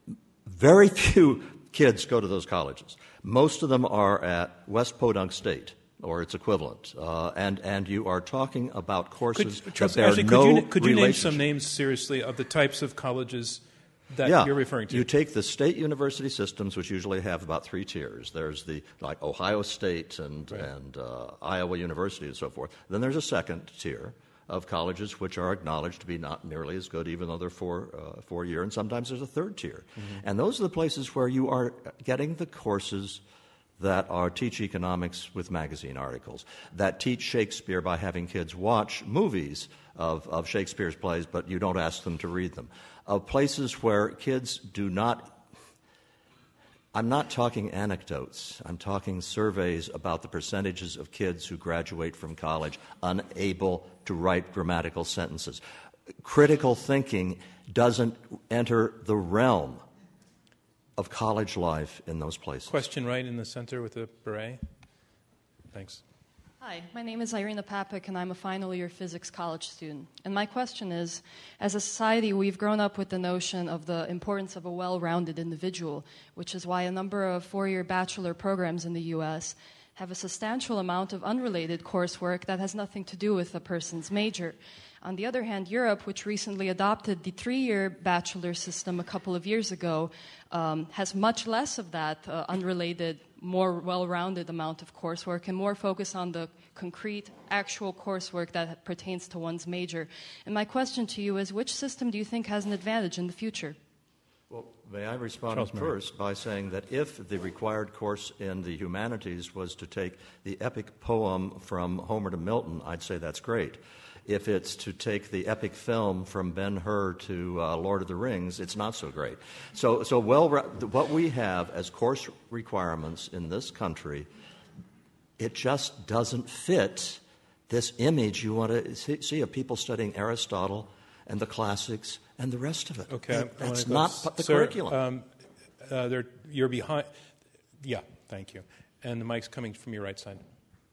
Very few kids go to those colleges. Most of them are at West Podunk State or its equivalent, uh, and and you are talking about courses Could, that Charles, bear actually, no could you, could you name relationship. some names seriously of the types of colleges that yeah. you're referring to? You take the state university systems, which usually have about three tiers. There's the like Ohio State and Right. and uh, Iowa University and so forth. Then there's a second tier of colleges which are acknowledged to be not nearly as good, even though they're four uh, four year. And sometimes there's a third tier. Mm-hmm. And those are the places where you are getting the courses that are teach economics with magazine articles, that teach Shakespeare by having kids watch movies of, of Shakespeare's plays, but you don't ask them to read them, of places where kids do not. I'm not talking anecdotes. I'm talking surveys about the percentages of kids who graduate from college unable to write grammatical sentences. Critical thinking doesn't enter the realm of college life in those places. Question right in the center with the beret. Thanks. Hi, my name is Irina Papik, and I'm a final year physics college student. And my question is, as a society, we've grown up with the notion of the importance of a well-rounded individual, which is why a number of four-year bachelor programs in the U S have a substantial amount of unrelated coursework that has nothing to do with a person's major. On the other hand, Europe, which recently adopted the three-year bachelor system a couple of years ago, um, has much less of that uh, unrelated, more well-rounded amount of coursework and more focus on the concrete, actual coursework that pertains to one's major. And my question to you is, which system do you think has an advantage in the future? Well, may I respond Charles first by saying that if the required course in the humanities was to take the epic poem from Homer to Milton, I'd say that's great. If it's to take the epic film from Ben-Hur to uh, Lord of the Rings, it's not so great. So, so well, what we have as course requirements in this country, it just doesn't fit this image you want to see, see of people studying Aristotle and the classics and the rest of it. Okay, That, that's go, not the sir, curriculum. Um, uh, there, you're behind. Yeah, thank you. And the mic's coming from your right side.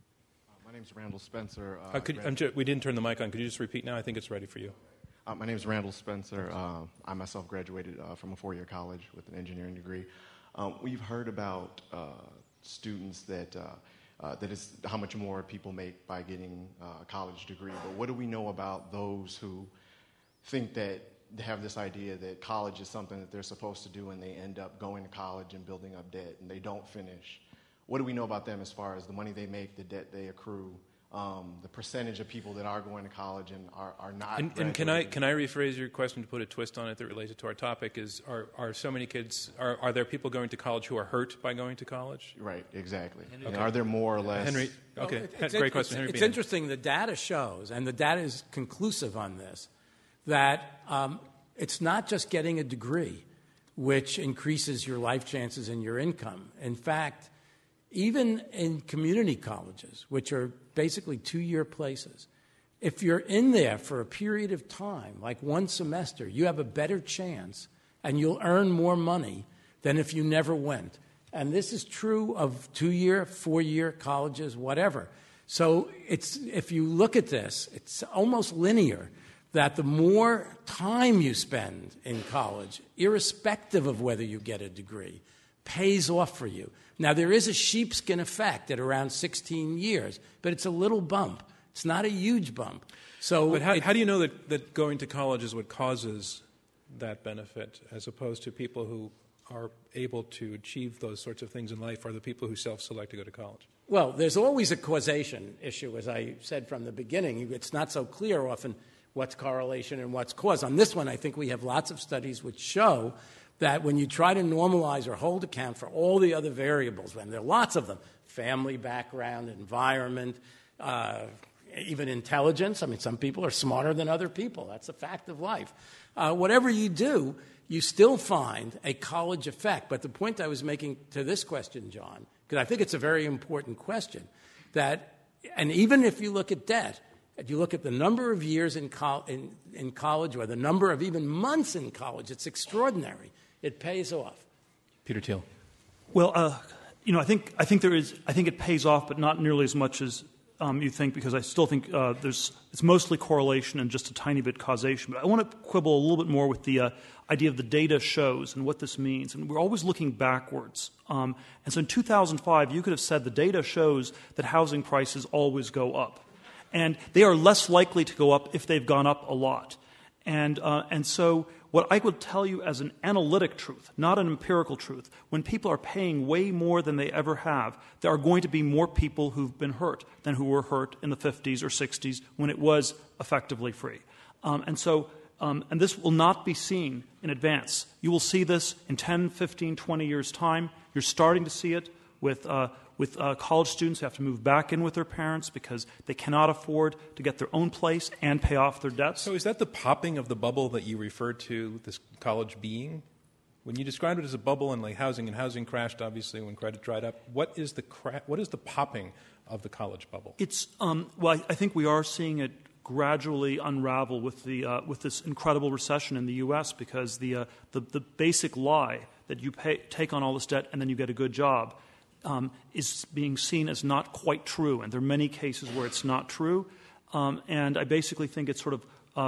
My name is Randall Spencer. Uh, Uh, could, I'm ju- we didn't turn the mic on. Could you just repeat now? I think it's ready for you. Uh, my name is Randall Spencer. Uh, I myself graduated uh, from a four-year college with an engineering degree. Um, we've heard about uh, students that uh, uh, that is how much more people make by getting uh, a college degree. But what do we know about those who think that they have this idea that college is something that they're supposed to do, and they end up going to college and building up debt, and they don't finish? What do we know about them as far as the money they make, the debt they accrue, um, the percentage of people that are going to college and are, are not? And, and can I can I rephrase your question to put a twist on it that relates to our topic? Is are, are so many kids? Are, are there people going to college who are hurt by going to college? Right, exactly. Okay. And are there more or less? Henry, okay, Well, it's, great it's, question. Henry It's Beanon. interesting. The data shows, and the data is conclusive on this, that um, it's not just getting a degree which increases your life chances and your income. In fact, even in community colleges, which are basically two-year places, if you're in there for a period of time, like one semester, you have a better chance and you'll earn more money than if you never went. And this is true of two-year, four-year colleges, whatever. So it's, if you look at this, it's almost linear, that the more time you spend in college, irrespective of whether you get a degree, pays off for you. Now, there is a sheepskin effect at around sixteen years, but it's a little bump. It's not a huge bump. So, But how, it, how do you know that, that going to college is what causes that benefit, as opposed to people who are able to achieve those sorts of things in life are the people who self-select to go to college? Well, there's always a causation issue, as I said from the beginning. It's not so clear often what's correlation and what's cause. On this one, I think we have lots of studies which show that when you try to normalize or hold account for all the other variables, when there are lots of them, family background, environment, uh, even intelligence. I mean, some people are smarter than other people. That's a fact of life. Uh, whatever you do, you still find a college effect. But the point I was making to this question, John, because I think it's a very important question, that, and even if you look at debt, if you look at the number of years in, col- in, in college or the number of even months in college, it's extraordinary. It pays off. Peter Thiel. Well, uh, you know, I think I think there is. I think it pays off, but not nearly as much as um, you think, because I still think uh, there's. It's mostly correlation and just a tiny bit causation. But I want to quibble a little bit more with the uh, idea of the data shows and what this means. And we're always looking backwards. Um, and so in two thousand five, you could have said the data shows that housing prices always go up, and they are less likely to go up if they've gone up a lot. And uh, and so. What I would tell you as an analytic truth, not an empirical truth, when people are paying way more than they ever have, there are going to be more people who've been hurt than who were hurt in the fifties or sixties when it was effectively free. Um, and so, um, and this will not be seen in advance. You will see this in ten, fifteen, twenty years' time. You're starting to see it with uh, with uh, college students who have to move back in with their parents because they cannot afford to get their own place and pay off their debts. So is that the popping of the bubble that you referred to this college being? When you described it as a bubble and like housing, and housing crashed obviously when credit dried up, what is the cra- what is the popping of the college bubble? It's um, well, I, I think we are seeing it gradually unravel with the uh, with this incredible recession in the U S because the uh, the, the basic lie that you pay, take on all this debt and then you get a good job Um, is being seen as not quite true, and there are many cases where it's not true. Um, and I basically think it's sort of uh,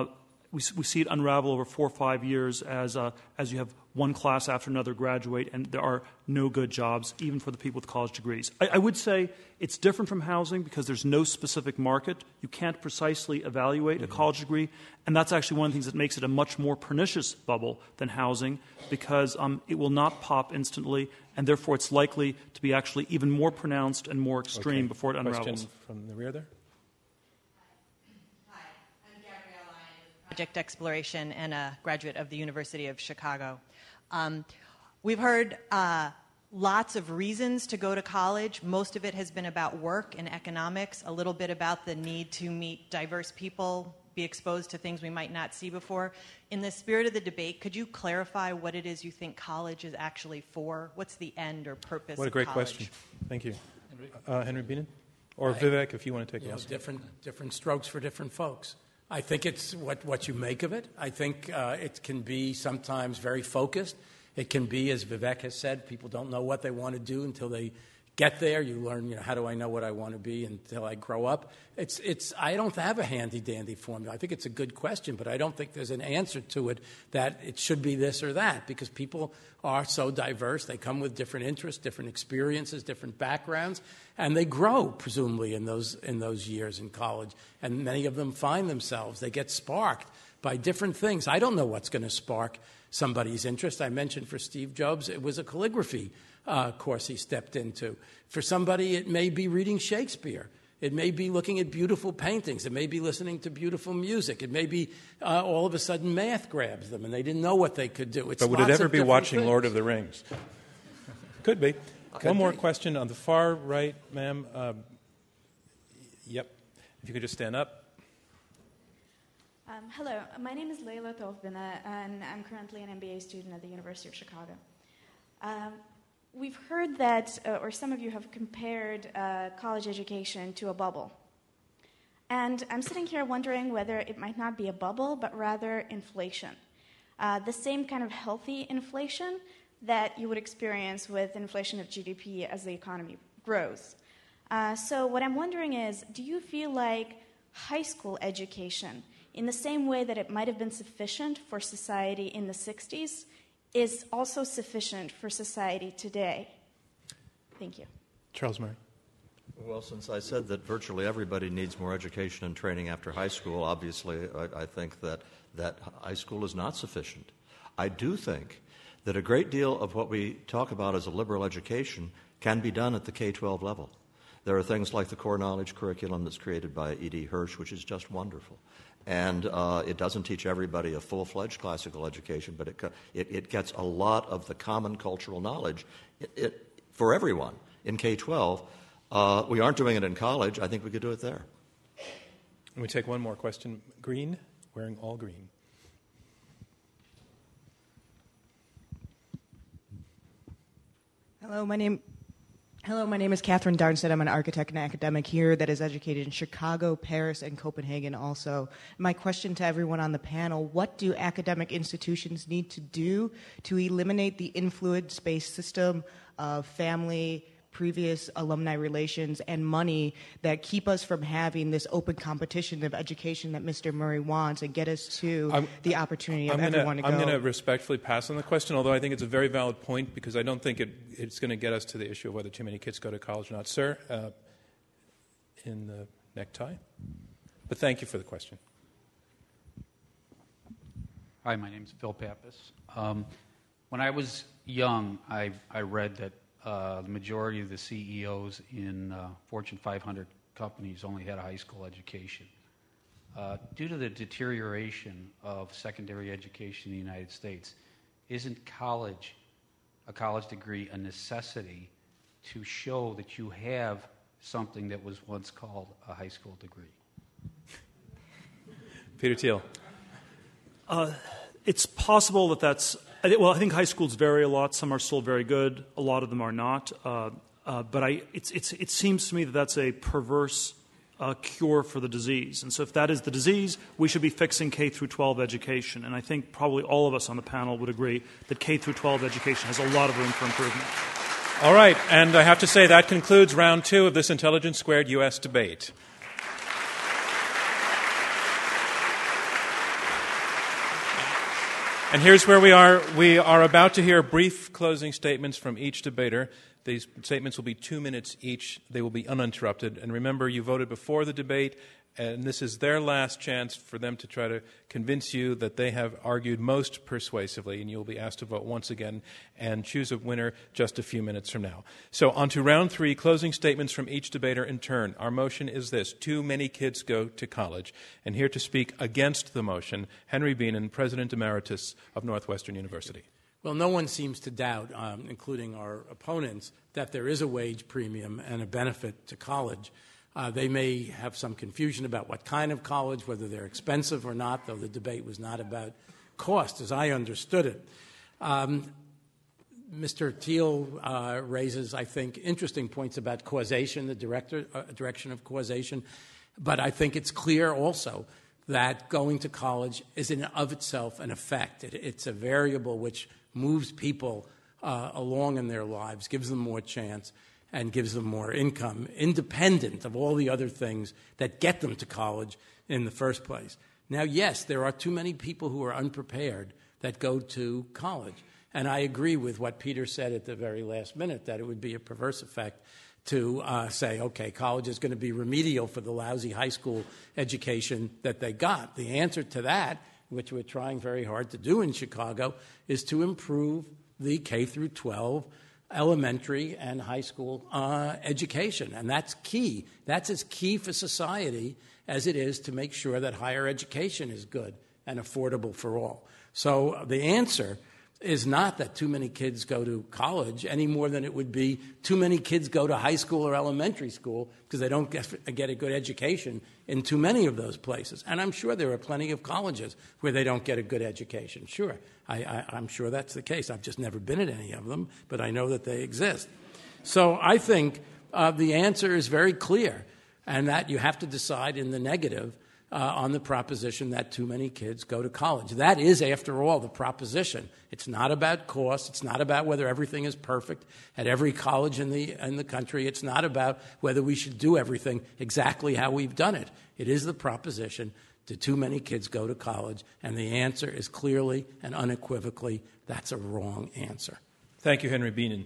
we, we see it unravel over four or five years as uh, as you have one class after another graduate, and there are no good jobs, even for the people with college degrees. I, I would say it's different from housing because there's no specific market. You can't precisely evaluate mm-hmm. a college degree, and that's actually one of the things that makes it a much more pernicious bubble than housing, because um, it will not pop instantly, and therefore it's likely to be actually even more pronounced and more extreme okay. before it unravels. Question from the rear there. Project Exploration and a graduate of the University of Chicago. Um, we've heard uh, lots of reasons to go to college. Most of it has been about work and economics, a little bit about the need to meet diverse people, be exposed to things we might not see before. In the spirit of the debate, could you clarify what it is you think college is actually for? What's the end or purpose What a great of college? question. Thank you. Uh, Henry Bienen? Or I, Vivek, if you want to take you it. Know, different, different strokes for different folks. I think it's what, what you make of it. I think uh, it can be sometimes very focused. It can be, as Vivek has said, people don't know what they want to do until they get there. You learn, you know, how do I know what I want to be until I grow up? It's, it's. I don't have a handy-dandy formula. I think it's a good question, but I don't think there's an answer to it that it should be this or that, because people are so diverse. They come with different interests, different experiences, different backgrounds, and they grow, presumably, in those, in those years in college. And many of them find themselves. They get sparked by different things. I don't know what's going to spark somebody's interest. I mentioned for Steve Jobs, it was a calligraphy uh, course he stepped into. For somebody, it may be reading Shakespeare. It may be looking at beautiful paintings. It may be listening to beautiful music. It may be uh, all of a sudden math grabs them and they didn't know what they could do. It's but would it ever be watching things. Lord of the Rings? Could be. Could One more be. question on the far right, ma'am. Um, yep. If you could just stand up. Um, hello, my name is Leila Tofbina, and I'm currently an M B A student at the University of Chicago. Um, we've heard that, uh, or some of you have compared uh, college education to a bubble. And I'm sitting here wondering whether it might not be a bubble, but rather inflation. Uh, the same kind of healthy inflation that you would experience with inflation of G D P as the economy grows. Uh, so what I'm wondering is, do you feel like high school education, in the same way that it might have been sufficient for society in the sixties, is also sufficient for society today? Thank you. Charles Murray. Well, since I said that virtually everybody needs more education and training after high school, obviously I, I think that, that high school is not sufficient. I do think that a great deal of what we talk about as a liberal education can be done at the K twelve level. There are things like the core knowledge curriculum that's created by E D Hirsch, which is just wonderful. And uh, it doesn't teach everybody a full-fledged classical education, but it, it, it gets a lot of the common cultural knowledge it, it, for everyone in K twelve. Uh, we aren't doing it in college. I think we could do it there. Let me take one more question. Green, wearing all green. Hello, my name. Hello, my name is Catherine Darnstead. I'm an architect and academic here that is educated in Chicago, Paris, and Copenhagen also. My question to everyone on the panel, what do academic institutions need to do to eliminate the influence-based system of family, previous alumni relations, and money that keep us from having this open competition of education that Mister Murray wants and get us to I'm, the opportunity of I'm gonna, everyone to go? I'm going to respectfully pass on the question, although I think it's a very valid point because I don't think it, it's going to get us to the issue of whether too many kids go to college or not. Sir, uh, in the necktie. But thank you for the question. Hi, my name is Phil Pappas. Um, when I was young, I, I read that Uh, the majority of the C E Os in uh, Fortune five hundred companies only had a high school education. Uh, due to the deterioration of secondary education in the United States, isn't college, a college degree, a necessity to show that you have something that was once called a high school degree? Peter Thiel. Uh, it's possible that that's Well, I think high schools vary a lot. Some are still very good. A lot of them are not. Uh, uh, but I, it's, it's, it seems to me that that's a perverse uh, cure for the disease. And so if that is the disease, we should be fixing K through twelve education. And I think probably all of us on the panel would agree that K through twelve education has a lot of room for improvement. All right. And I have to say that concludes round two of this Intelligence Squared U S debate. And here's where we are. We are about to hear brief closing statements from each debater. These statements will be two minutes each. They will be uninterrupted. And remember, you voted before the debate, and this is their last chance for them to try to convince you that they have argued most persuasively, and you'll be asked to vote once again and choose a winner just a few minutes from now. So on to round three, closing statements from each debater in turn. Our motion is this: too many kids go to college. And here to speak against the motion, Henry Bienen, President Emeritus of Northwestern University. Well, no one seems to doubt, um, including our opponents, that there is a wage premium and a benefit to college. Uh, they may have some confusion about what kind of college, whether they're expensive or not, though the debate was not about cost, as I understood it. Um, Mister Thiel uh, raises, I think, interesting points about causation, the director, uh, direction of causation. But I think it's clear also that going to college is in and of itself an effect. It, it's a variable which moves people uh, along in their lives, gives them more chance, and gives them more income, independent of all the other things that get them to college in the first place. Now, yes, there are too many people who are unprepared that go to college. And I agree with what Peter said at the very last minute, that it would be a perverse effect to uh, say, okay, college is going to be remedial for the lousy high school education that they got. The answer to that, which we're trying very hard to do in Chicago, is to improve the K through twelve elementary and high school uh, education. And that's key. That's as key for society as it is to make sure that higher education is good and affordable for all. So the answer is not that too many kids go to college any more than it would be too many kids go to high school or elementary school because they don't get, get a good education in too many of those places. And I'm sure there are plenty of colleges where they don't get a good education. Sure, I, I, I'm sure that's the case. I've just never been at any of them, but I know that they exist. So I think uh, the answer is very clear, and that you have to decide in the negative Uh, on the proposition that too many kids go to college. That is, after all, the proposition. It's not about cost. It's not about whether everything is perfect at every college in the in the country. It's not about whether we should do everything exactly how we've done it. It is the proposition that too many kids go to college, and the answer is clearly and unequivocally that's a wrong answer. Thank you, Henry Bienen.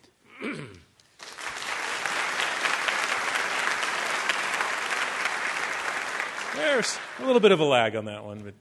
There's a little bit of a lag on that one. But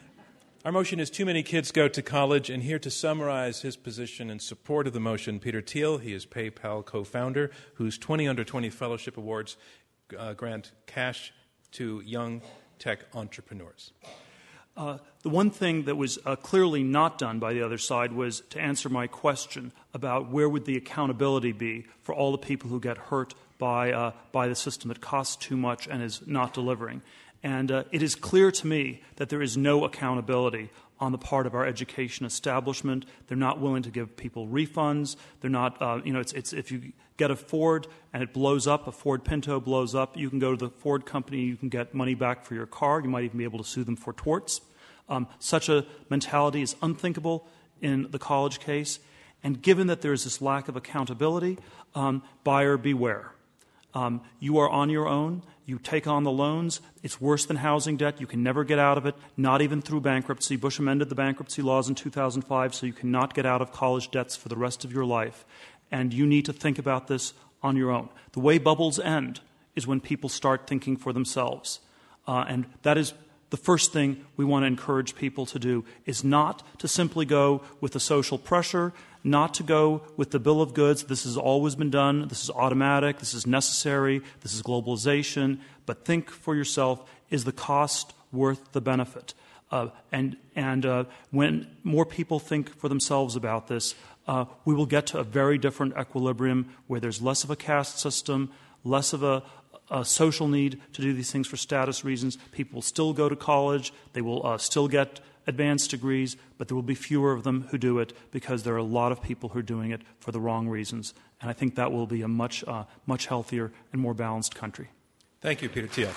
our motion is too many kids go to college, and here to summarize his position in support of the motion, Peter Thiel. He is PayPal co-founder, whose twenty under twenty fellowship awards uh, grant cash to young tech entrepreneurs. Uh, the one thing that was uh, clearly not done by the other side was to answer my question about where would the accountability be for all the people who get hurt by uh, by the system that costs too much and is not delivering. And uh, it is clear to me that there is no accountability on the part of our education establishment. They're not willing to give people refunds. They're not, uh, you know, it's, it's if you get a Ford and it blows up, a Ford Pinto blows up, you can go to the Ford company, you can get money back for your car. You might even be able to sue them for torts. Um, such a mentality is unthinkable in the college case. And given that there is this lack of accountability, um, buyer beware. Um, you are on your own. You take on the loans. It's worse than housing debt. You can never get out of it, not even through bankruptcy. Bush amended the bankruptcy laws in two thousand five, so you cannot get out of college debts for the rest of your life. And you need to think about this on your own. The way bubbles end is when people start thinking for themselves. Uh, and that is the first thing we want to encourage people to do, is not to simply go with the social pressure, not to go with the bill of goods. This has always been done. This is automatic. This is necessary. This is globalization. But think for yourself, is the cost worth the benefit? Uh, and and uh, when more people think for themselves about this, uh, we will get to a very different equilibrium where there's less of a caste system, less of a A social need to do these things for status reasons. People will still go to college. They will uh, still get advanced degrees, but there will be fewer of them who do it because there are a lot of people who are doing it for the wrong reasons. And I think that will be a much, uh, much healthier and more balanced country. Thank you, Peter Thiel.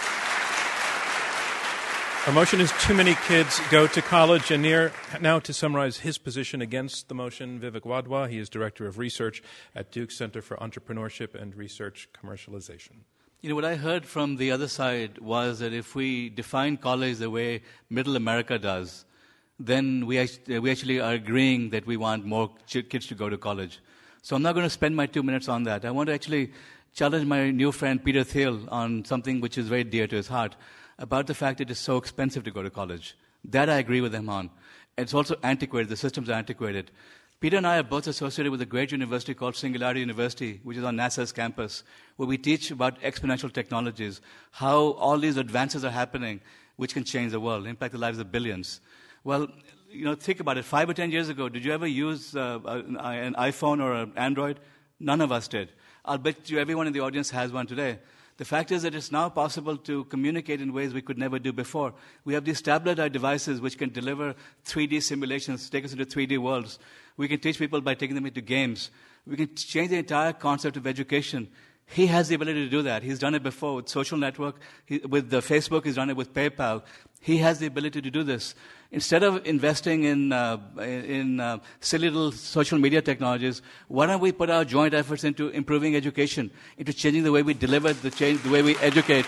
Our motion is too many kids go to college. And near, now to summarize his position against the motion, Vivek Wadhwa. He is Director of Research at Duke Center for Entrepreneurship and Research Commercialization. You know, what I heard from the other side was that if we define college the way Middle America does, then we, act- we actually are agreeing that we want more ch- kids to go to college. So I'm not going to spend my two minutes on that. I want to actually challenge my new friend Peter Thiel on something which is very dear to his heart, about the fact that it's so expensive to go to college. That I agree with him on. It's also antiquated. The systems are antiquated. Peter and I are both associated with a great university called Singularity University, which is on NASA's campus, where we teach about exponential technologies, how all these advances are happening, which can change the world, impact the lives of billions. Well, you know, think about it. Five or ten years ago, did you ever use uh, an iPhone or an Android? None of us did. I'll bet you everyone in the audience has one today. The fact is that it's now possible to communicate in ways we could never do before. We have these tablet-eye devices which can deliver three D simulations, take us into three D worlds. We can teach people by taking them into games. We can change the entire concept of education. He has the ability to do that. He's done it before with social network. He, with the Facebook, he's done it with PayPal. He has the ability to do this. Instead of investing in, uh, in uh, silly little social media technologies, why don't we put our joint efforts into improving education, into changing the way we deliver, the, change, the way we educate,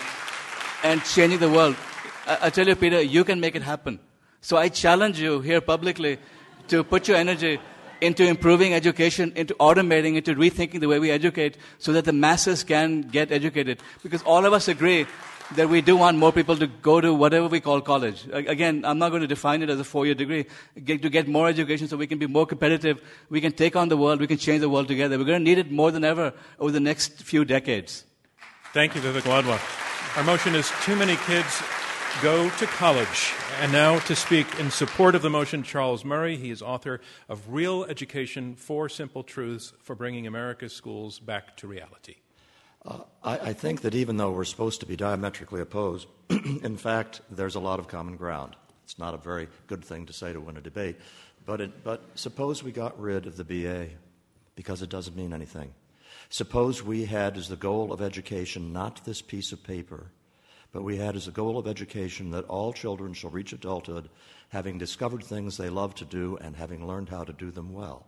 and changing the world? I, I tell you, Peter, you can make it happen. So I challenge you here publicly to put your energy into improving education, into automating, into rethinking the way we educate so that the masses can get educated. Because all of us agree that we do want more people to go to whatever we call college. Again, I'm not going to define it as a four-year degree. Get, to get more education so we can be more competitive, we can take on the world, we can change the world together. We're going to need it more than ever over the next few decades. Thank you, Vivek Wadhwa. Our motion is too many kids go to college. And now to speak in support of the motion, Charles Murray. He is author of Real Education, Four Simple Truths for Bringing America's Schools Back to Reality. Uh, I, I think that even though we're supposed to be diametrically opposed, in fact, there's a lot of common ground. It's not a very good thing to say to win a debate. But, it, but suppose we got rid of the B A because it doesn't mean anything. Suppose we had as the goal of education not this piece of paper, but we had as a goal of education that all children shall reach adulthood having discovered things they love to do and having learned how to do them well.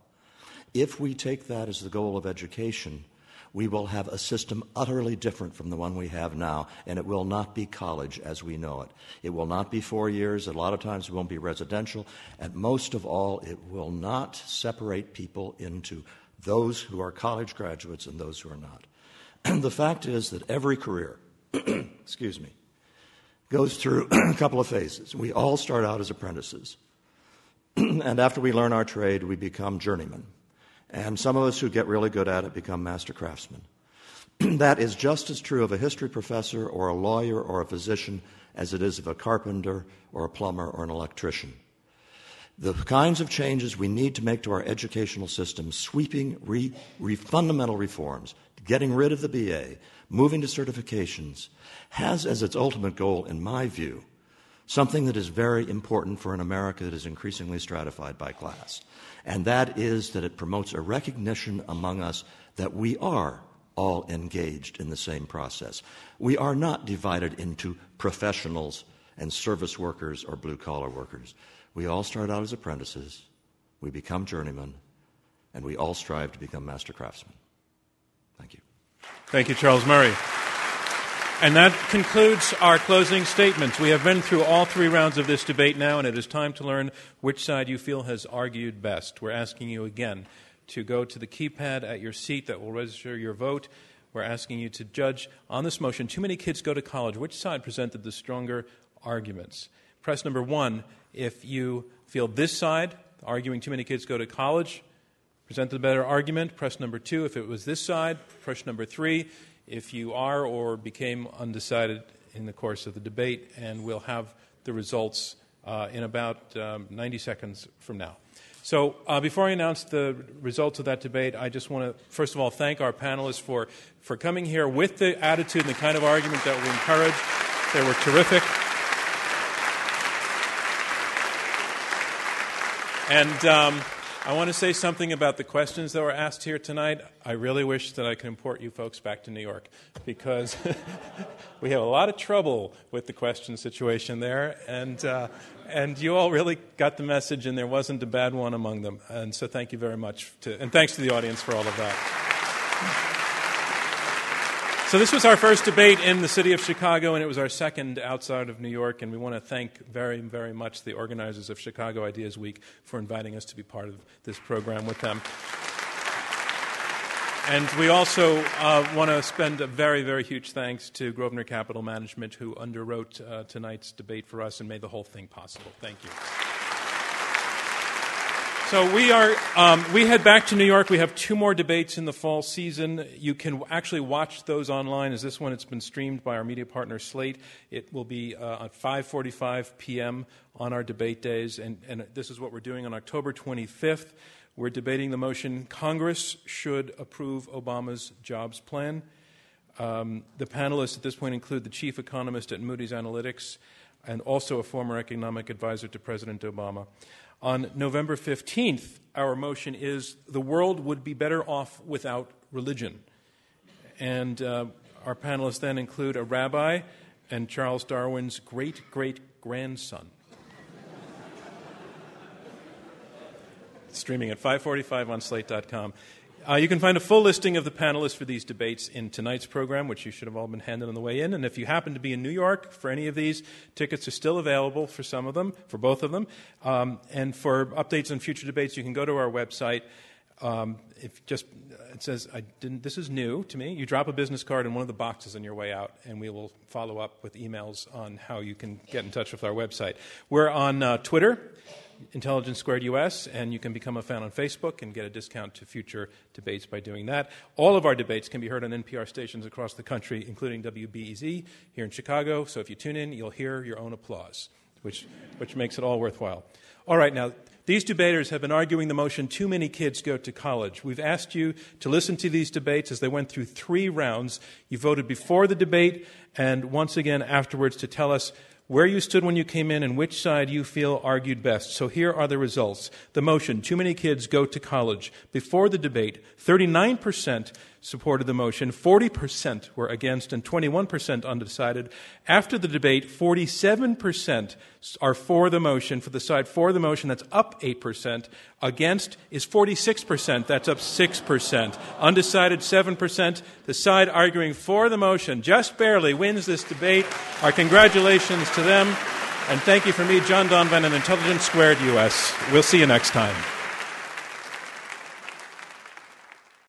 If we take that as the goal of education, we will have a system utterly different from the one we have now, and it will not be college as we know it. It will not be four years. A lot of times it won't be residential. And most of all, it will not separate people into those who are college graduates and those who are not. And the fact is that every career, excuse me, goes through a couple of phases. We all start out as apprentices. And after we learn our trade, we become journeymen. And some of us who get really good at it become master craftsmen. That is just as true of a history professor or a lawyer or a physician as it is of a carpenter or a plumber or an electrician. The kinds of changes we need to make to our educational system, sweeping re, re, fundamental reforms, getting rid of the B A, moving to certifications, has as its ultimate goal, in my view, something that is very important for an America that is increasingly stratified by class. And that is that it promotes a recognition among us that we are all engaged in the same process. We are not divided into professionals and service workers or blue-collar workers. We all start out as apprentices, we become journeymen, and we all strive to become master craftsmen. Thank you. Thank you, Charles Murray. And that concludes our closing statements. We have been through all three rounds of this debate now, and it is time to learn which side you feel has argued best. We're asking you again to go to the keypad at your seat that will register your vote. We're asking you to judge on this motion, too many kids go to college, which side presented the stronger arguments. Press number one if you feel this side, arguing too many kids go to college, presented a better argument. Press number two if it was this side. Press number three if you are or became undecided in the course of the debate, and we'll have the results uh, in about um, ninety seconds from now. So uh, before I announce the results of that debate, I just want to, first of all, thank our panelists for, for coming here with the attitude and the kind of argument that we encourage. They were terrific. And um, I want to say something about the questions that were asked here tonight. I really wish that I could import you folks back to New York, because we have a lot of trouble with the question situation there, and uh, and you all really got the message, and there wasn't a bad one among them. And so thank you very much, to, and thanks to the audience for all of that. So this was our first debate in the city of Chicago, and it was our second outside of New York, and we want to thank very, very much the organizers of Chicago Ideas Week for inviting us to be part of this program with them. And we also uh, want to spend a very, very huge thanks to Grosvenor Capital Management, who underwrote uh, tonight's debate for us and made the whole thing possible. Thank you. So we are. Um, we head back to New York. We have two more debates in the fall season. You can actually watch those online. As this one, it's been streamed by our media partner Slate. It will be uh, at five forty-five p.m. on our debate days, and, and this is what we're doing on October twenty-fifth. We're debating the motion, Congress should approve Obama's jobs plan. Um, the panelists at this point include the chief economist at Moody's Analytics and also a former economic advisor to President Obama. On November fifteenth, our motion is the world would be better off without religion. And uh, our panelists then include a rabbi and Charles Darwin's great-great-grandson. Streaming at five forty-five on slate dot com. Uh, you can find a full listing of the panelists for these debates in tonight's program, which you should have all been handed on the way in. And if you happen to be in New York for any of these, tickets are still available for some of them, for both of them. Um, and for updates on future debates, you can go to our website. Um, if just it says, I didn't, this is new to me. You drop a business card in one of the boxes on your way out, and we will follow up with emails on how you can get in touch with our website. We're on uh, Twitter, Intelligence Squared U S, and you can become a fan on Facebook and get a discount to future debates by doing that. All of our debates can be heard on N P R stations across the country, including W B E Z here in Chicago. So if you tune in, you'll hear your own applause, which, which makes it all worthwhile. All right, now, these debaters have been arguing the motion, too many kids go to college. We've asked you to listen to these debates as they went through three rounds. You voted before the debate and once again afterwards to tell us where you stood when you came in and which side you feel argued best. So here are the results. The motion, too many kids go to college. Before the debate, thirty-nine percent supported the motion, forty percent were against, and twenty-one percent undecided. After the debate, forty-seven percent are for the motion. For the side for the motion, that's up eight percent. Against is forty-six percent. That's up six percent. Undecided, seven percent. The side arguing for the motion just barely wins this debate. Our congratulations to them. And thank you from me, John Donvan, and Intelligence Squared U S. We'll see you next time.